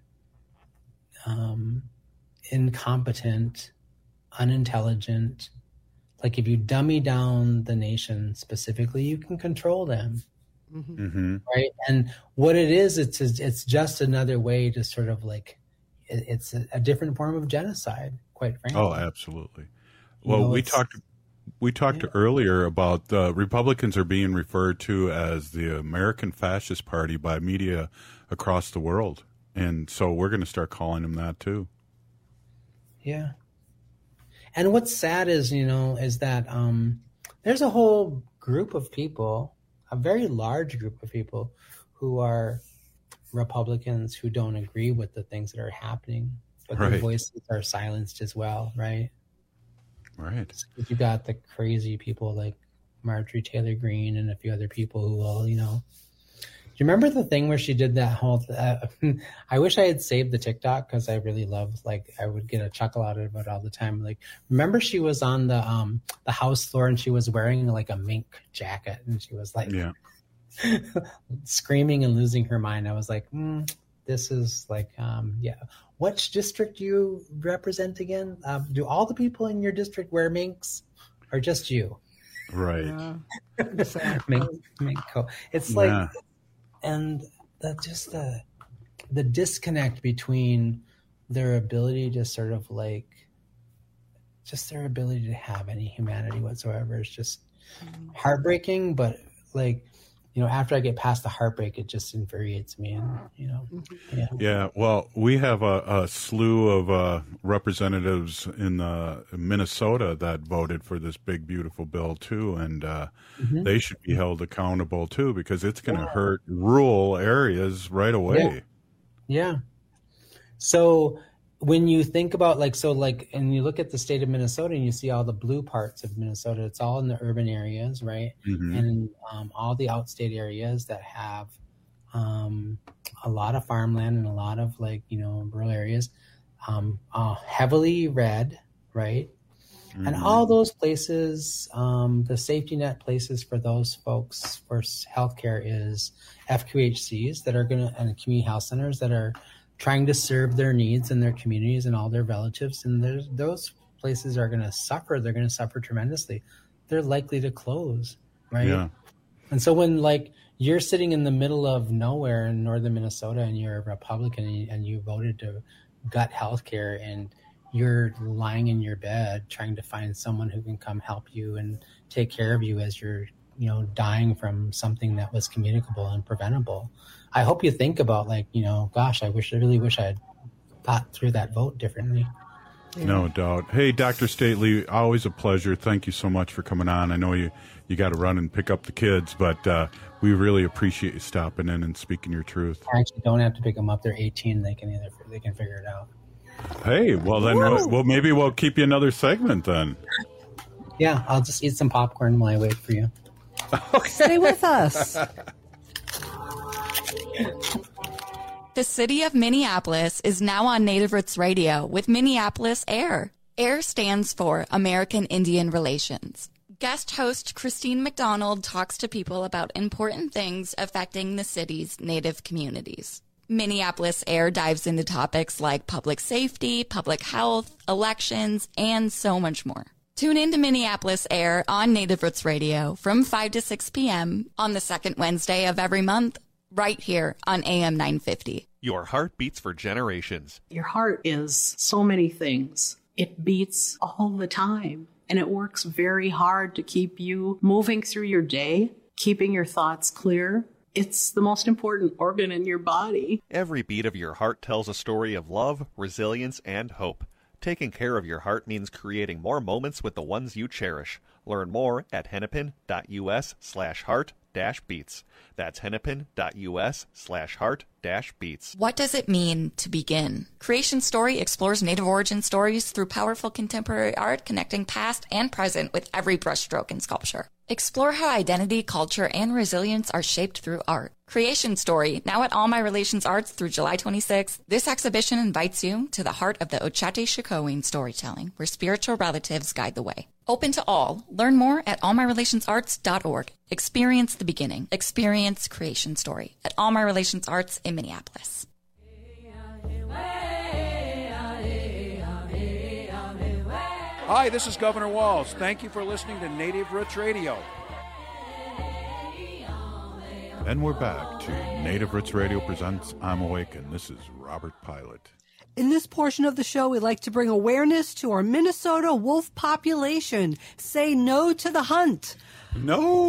um, incompetent, unintelligent. Like if you dummy down the nation specifically, you can control them, Mm-hmm. right? And what it is, it's it's just another way to sort of like, it, it's a, a different form of genocide, quite frankly. Oh, absolutely. Well, You know, we it's- talked we talked earlier about the Republicans are being referred to as the American Fascist Party by media across the world, and so we're going to start calling them that too. Yeah. And what's sad is, you know, is that um, there's a whole group of people, a very large group of people who are Republicans who don't agree with the things that are happening, but their Right. voices are silenced as well, right? Right. So you got the crazy people like Marjorie Taylor Greene and a few other people who will, you know. Do you remember the thing where she did that whole? Uh, I wish I had saved the TikTok because I really love, like, I would get a chuckle out of it all the time. Like, remember she was on the um the house floor and she was wearing like a mink jacket and she was like, Yeah. screaming and losing her mind. I was like, mm, this is like, um, yeah. Which district do you represent again? Um, do all the people in your district wear minks, or just you? Right. mink, mink coat. It's like, Yeah. and that just the the disconnect between their ability to sort of like, just their ability to have any humanity whatsoever is just heartbreaking. But like, you know, after I get past the heartbreak, it just infuriates me, and you know, yeah. Yeah, well, we have a, a slew of uh, representatives in uh, Minnesota that voted for this big, beautiful bill, too, and uh, Mhm. they should be held accountable, too, because it's going to hurt rural areas right away. Yeah. So when you think about like, so like, and you look at the state of Minnesota and you see all the blue parts of Minnesota, it's all in the urban areas, right? Mhm. And um, all the outstate areas that have um, a lot of farmland and a lot of like, you know, rural areas, um, uh, heavily red, right? And Mhm. all those places, um, the safety net places for those folks for s- healthcare is F Q H Cs that are going to, and community health centers that are trying to serve their needs and their communities and all their relatives. And there's, those places are going to suffer. They're going to suffer tremendously. They're likely to close, right? Yeah. And so when like you're sitting in the middle of nowhere in northern Minnesota and you're a Republican and you, and you voted to gut healthcare and you're lying in your bed trying to find someone who can come help you and take care of you as you're, you know, dying from something that was communicable and preventable. I hope you think about like, you know, gosh, I wish, I really wish I had thought through that vote differently. No doubt. Hey, Doctor Stately, always a pleasure. Thank you so much for coming on. I know you, you got to run and pick up the kids, but uh, we really appreciate you stopping in and speaking your truth. I actually don't have to pick them up. They're eighteen. They can either, they can figure it out. Hey, well then, we'll, well maybe we'll keep you another segment then. Yeah, I'll just eat some popcorn while I wait for you. Stay with us. The city of Minneapolis is now on Native Roots Radio with Minneapolis Air. AIR stands for American Indian Relations. Guest host Christine McDonald talks to people about important things affecting the city's Native communities. Minneapolis Air dives into topics like public safety, public health, elections, and so much more. Tune in to Minneapolis Air on Native Roots Radio from five to six p.m. on the second Wednesday of every month, right here on A M nine fifty. Your heart beats for generations. Your heart is so many things. It beats all the time, and it works very hard to keep you moving through your day, keeping your thoughts clear. It's the most important organ in your body. Every beat of your heart tells a story of love, resilience, and hope. Taking care of your heart means creating more moments with the ones you cherish. Learn more at hennepin.us slash heart dash beats. That's hennepin.us slash heart beats. What does it mean to begin? Creation Story explores Native origin stories through powerful contemporary art, connecting past and present with every brushstroke in sculpture. Explore how identity, culture, and resilience are shaped through art. Creation Story, now at All My Relations Arts through July twenty-sixth. This exhibition invites you to the heart of the Ochate Shikowin storytelling, where spiritual relatives guide the way. Open to all. Learn more at all my relations arts dot org. Experience the beginning. Experience Creation Story at All My Relations Arts in Minneapolis. Hi, this is Governor Walz. Thank you for listening to Native Roots Radio. And we're back to Native Roots Radio presents I'm Awakened. This is Robert Pilot. In this portion of the show, we like to bring awareness to our Minnesota wolf population. Say no to the hunt. No.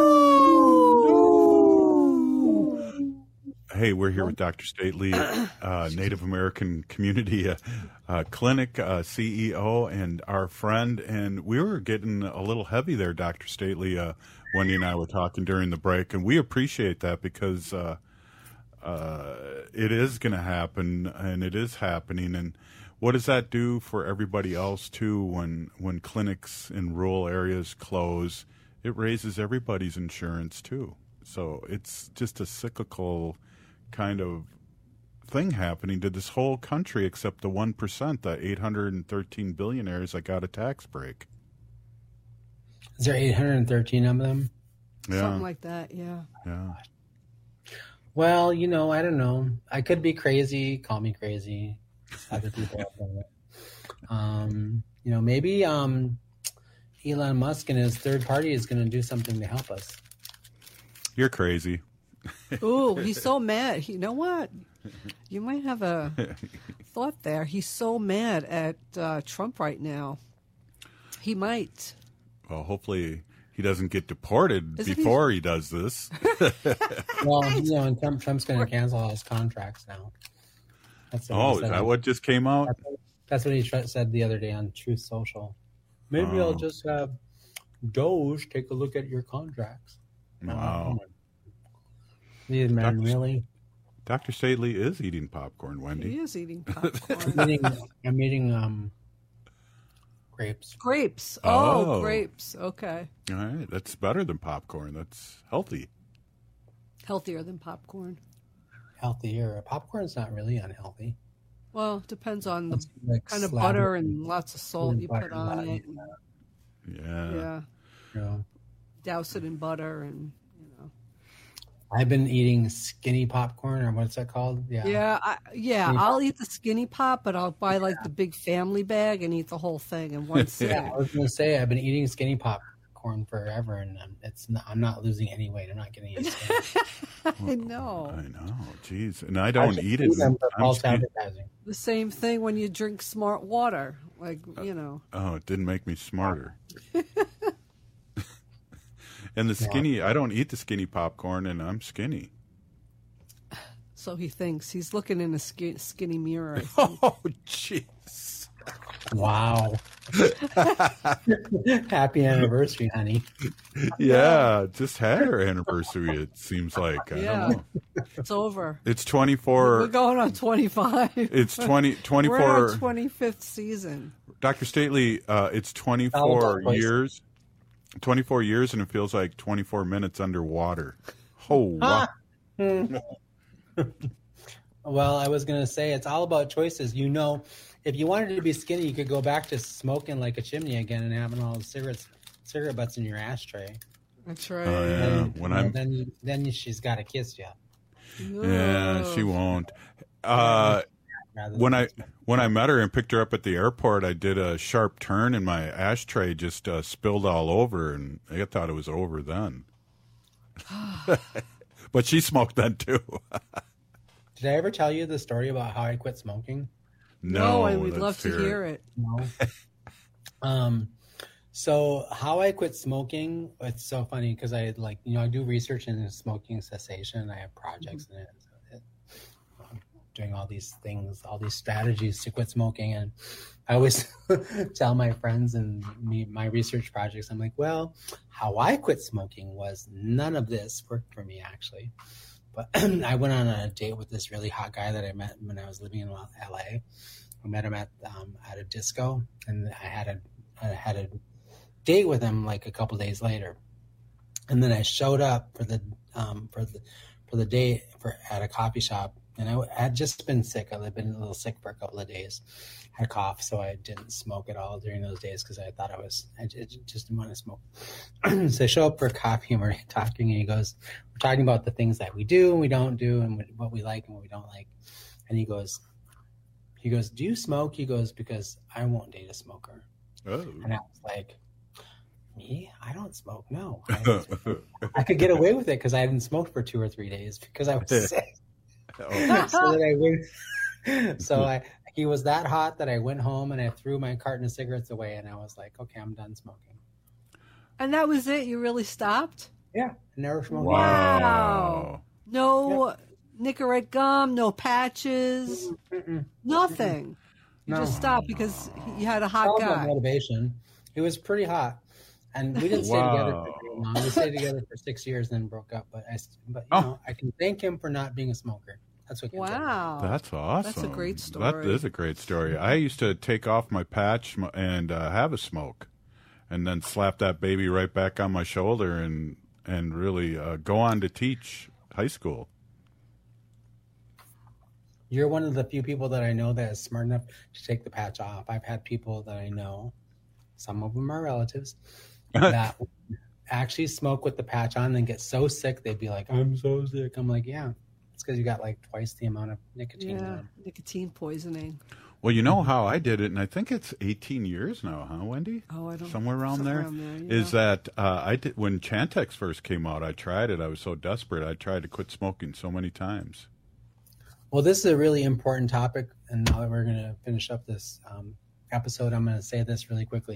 no. Hey, we're here with Doctor Stately, uh, Native American Community uh, uh, Clinic uh, C E O, and our friend. And we were getting a little heavy there, Doctor Stately. Uh, Wendy and I were talking during the break, and we appreciate that because uh, uh, it is going to happen, and it is happening. And what does that do for everybody else, too, when, when clinics in rural areas close? It raises everybody's insurance, too. So it's just a cyclical kind of thing happening to this whole country except the one percent, the eight hundred thirteen billionaires that got a tax break. Is there eight hundred thirteen of them? Yeah. Something like that, yeah. Yeah. Well, you know, I don't know. I could be crazy. Call me crazy. Other people have done it. Um, you know, maybe um, Elon Musk and his third party is going to do something to help us. You're crazy. Ooh, he's so mad. You know what? You might have a thought there. He's so mad at uh, Trump right now. He might. Well, hopefully he doesn't get deported Isn't before he... he does this. Well, you know, and Trump, Trump's going to cancel all his contracts now. That's oh, is that what just came out? That's what he said the other day on Truth Social. Maybe Oh. I'll just have Doge take a look at your contracts. Wow. Yeah, man, Doctor really? Doctor Stately is eating popcorn, Wendy. He is eating popcorn. I'm eating, I'm eating um, grapes. Grapes. Oh, Oh. grapes. Okay. All right, that's better than popcorn. That's healthy. Healthier than popcorn. Healthier. Popcorn's not really unhealthy. Well, depends on the like kind of slab butter of- and lots of salt you butter put and on butter, it. Yeah. Yeah. Yeah. Douse it in butter and I've been eating skinny popcorn, or what's that called? Yeah. yeah, I, yeah. Skinny I'll eat the skinny pop, but I'll buy like the big family bag and eat the whole thing in one sitting. Yeah, I was gonna say I've been eating skinny popcorn forever, and um, it's not, I'm not losing any weight. I'm not getting any skinny. I know. I know. Jeez. And I don't I eat should it. do them for I'm false skinny. advertising. The same thing when you drink smart water, like you know. Oh, it didn't make me smarter. And the skinny, I don't eat the skinny popcorn, and I'm skinny. So he thinks he's looking in a ski, skinny mirror. I think. Oh, jeez. Wow. Happy anniversary, honey. Yeah, just had our anniversary, it seems like. I Yeah. don't know. It's over. It's twenty-four. We're going on twenty-five. It's twenty, twenty-four. We're on our twenty-fifth season. Doctor Stately, uh, it's twenty-four Oh, years. twenty-four years, and it feels like twenty-four minutes underwater. Oh, wow. Well, I was gonna say it's all about choices. You know, if you wanted to be skinny, you could go back to smoking like a chimney again and having all the cigarettes, cigarette butts in your ashtray. That's right. Oh, yeah. And, When you know, I'm- then you, then she's got to kiss you. Yeah, she won't. Uh, Rather when than- I when I met her and picked her up at the airport, I did a sharp turn and my ashtray just uh, spilled all over, and I thought it was over then. But she smoked then too. Did I ever tell you the story about how I quit smoking? No, and we'd let's love to hear it. No. um, so how I quit smoking, it's so funny because I like, you know, I do research in smoking cessation. I have projects in it. So it I'm doing all these things, all these strategies to quit smoking. And I always tell my friends and me, my research projects, I'm like, well, how I quit smoking was none of this worked for me actually. But I went on a date with this really hot guy that I met when I was living in L A. I met him at um, at a disco, and I had a I had a date with him like a couple days later. And then I showed up for the um, for the for the date for at a coffee shop, and I, I had just been sick. I had been a little sick for a couple of days. I had a cough, so I didn't smoke at all during those days because I thought I was I just didn't want to smoke. So I show up for coffee, and we're talking, and he goes, "We're talking about the things that we do and we don't do, and what we like and what we don't like." And he goes, he goes, "Do you smoke?" He goes, "Because I won't date a smoker." Oh. And I was like, me? I don't smoke. No. I, don't smoke. I could get away with it because I hadn't smoked for two or three days because I was sick. Oh. so that I went, so I, he was that hot that I went home and I threw my carton of cigarettes away and I was like, okay, I'm done smoking. And that was it? You really stopped? Yeah. I never smoked. Wow. wow. No yeah. Nicorette gum, no patches, Mm-mm. nothing. You no. just stopped because you had a hot guy. Motivation. He was pretty hot. And we didn't stay wow. together for very long. We stayed together for six years and then broke up. But I, but you oh. know, I can thank him for not being a smoker. That's what. Wow, that's awesome. That's a great story. That is a great story. I used to take off my patch and uh, have a smoke, and then slap that baby right back on my shoulder and and really uh, go on to teach high school. You're one of the few people that I know that is smart enough to take the patch off. I've had people that I know, some of them are relatives, that actually smoke with the patch on and get so sick they'd be like, I'm so sick. I'm like, yeah, it's because you got like twice the amount of nicotine. Yeah, in nicotine poisoning. Well, you know how I did it, and I think it's eighteen years now, huh, Wendy? Oh, I don't Somewhere around somewhere there. Around there yeah. Is that uh, I did when Chantix first came out, I tried it. I was so desperate. I tried to quit smoking so many times. Well, this is a really important topic, and now that we're going to finish up this um, episode, I'm going to say this really quickly.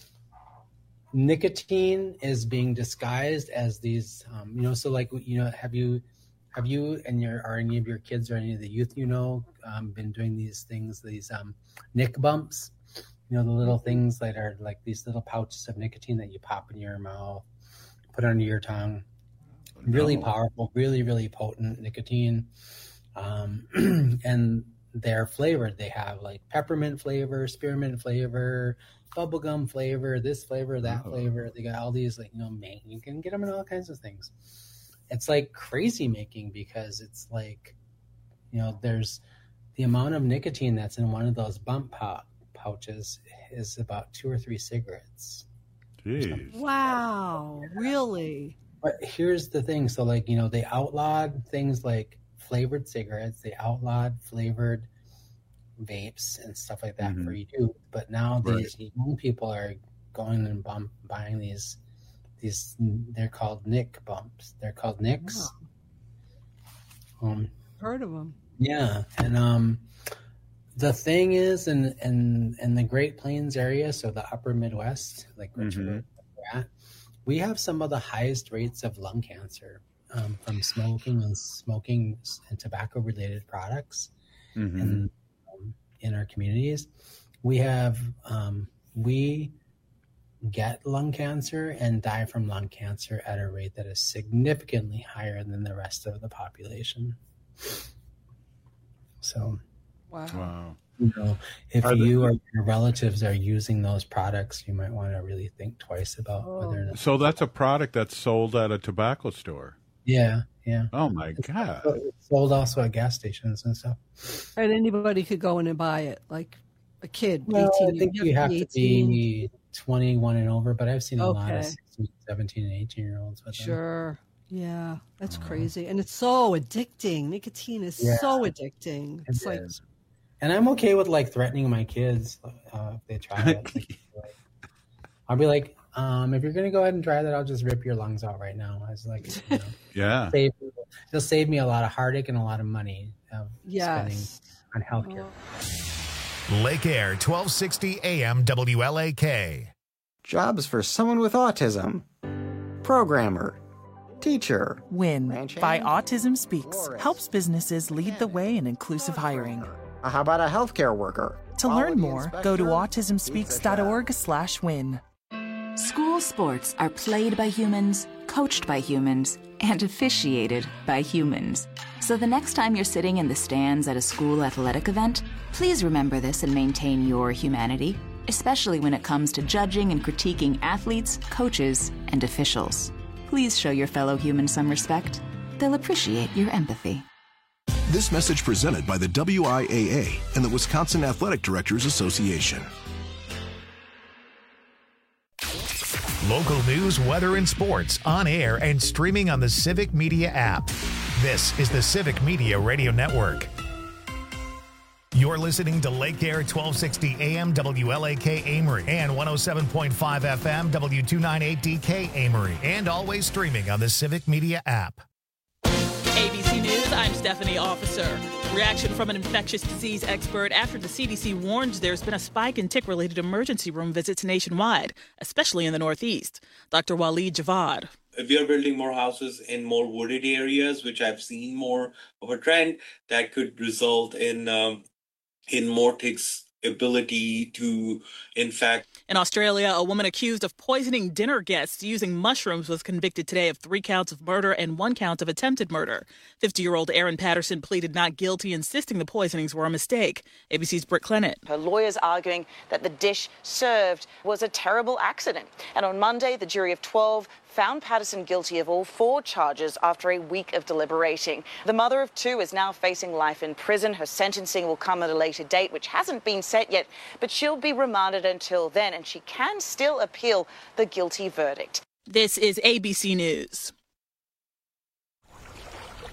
Nicotine is being disguised as these, um, you know, so like, you know, have you, have you and your, are any of your kids or any of the youth, you know, um, been doing these things, these um, Nick bumps, you know, the little things that are like these little pouches of nicotine that you pop in your mouth, put under your tongue. Really no. powerful, really, really potent nicotine. Um, and they're flavored. They have like peppermint flavor, spearmint flavor, bubblegum flavor, this flavor, that oh. flavor. They got all these, like, you know, man, you can get them in all kinds of things. It's like crazy making because it's like, you know, there's the amount of nicotine that's in one of those bump pou- pouches is about two or three cigarettes. Jeez. Wow, really? But here's the thing. So, like, you know, they outlawed things like flavored cigarettes. They outlawed flavored vapes and stuff like that mm-hmm. for youth. But now right. these young people are going and bump, buying these, these, they're called Nick bumps. They're called Nicks. Wow. Um, Heard of them. Yeah. And um, the thing is, in, in, in the Great Plains area, so the upper Midwest, like mm-hmm. we're at, we have some of the highest rates of lung cancer um, from smoking and smoking and tobacco related products mm-hmm. in, um, in our communities. We have, um, we get lung cancer and die from lung cancer at a rate that is significantly higher than the rest of the population. So, wow. wow. You know, if are you or your relatives are using those products, you might want to really think twice about oh. whether or not. So that's a product that's sold at a tobacco store. Yeah, yeah. Oh my God! It's sold also at gas stations and stuff. And anybody could go in and buy it, like a kid. Well, eighteen. I think you, you have, have to be twenty-one and over, but I've seen a okay. lot of sixteen, seventeen, and eighteen year olds with them. Sure. Yeah, that's uh, crazy, and it's so addicting. Nicotine is yeah, so addicting. It's it like. Is. And I'm okay with like threatening my kids uh, if they try it. Like, I'll be like, um, if you're gonna go ahead and try that, I'll just rip your lungs out right now. I was like, you know, yeah, save, it'll save me a lot of heartache and a lot of money of yes. spending on healthcare. Oh. Lake Air, twelve sixty A M W L A K. Jobs for someone with autism. Programmer. Teacher. WIN by Autism Speaks helps businesses lead the way in inclusive hiring. How about a healthcare worker? To learn more, go to autism speaks dot org slash win. School sports are played by humans coached by humans, and officiated by humans. So the next time you're sitting in the stands at a school athletic event, please remember this and maintain your humanity, especially when it comes to judging and critiquing athletes, coaches, and officials. Please show your fellow humans some respect. They'll appreciate your empathy. This message presented by the W I A A and the Wisconsin Athletic Directors Association. Local news, weather, and sports on air and streaming on the Civic Media app. This is the Civic Media Radio Network. You're listening to Lake Air twelve sixty A M W L A K Amory and one oh seven point five F M W two ninety-eight D K Amory, and always streaming on the Civic Media app. A B C News, I'm Stephanie Officer. Reaction from an infectious disease expert after the C D C warns there's been a spike in tick-related emergency room visits nationwide, especially in the Northeast. Doctor Waleed Javad. If we are building more houses in more wooded areas, which I've seen more of a trend, that could result in um, in more ticks' ability to infect. In Australia, a woman accused of poisoning dinner guests using mushrooms was convicted today of three counts of murder and one count of attempted murder. fifty-year-old Erin Patterson pleaded not guilty, insisting the poisonings were a mistake. A B C's Britt Clennett. Her lawyers arguing that the dish served was a terrible accident. And on Monday, the jury of twelve found Patterson guilty of all four charges after a week of deliberating. The mother of two is now facing life in prison. Her sentencing will come at a later date, which hasn't been set yet, but she'll be remanded until then, and she can still appeal the guilty verdict. This is A B C News.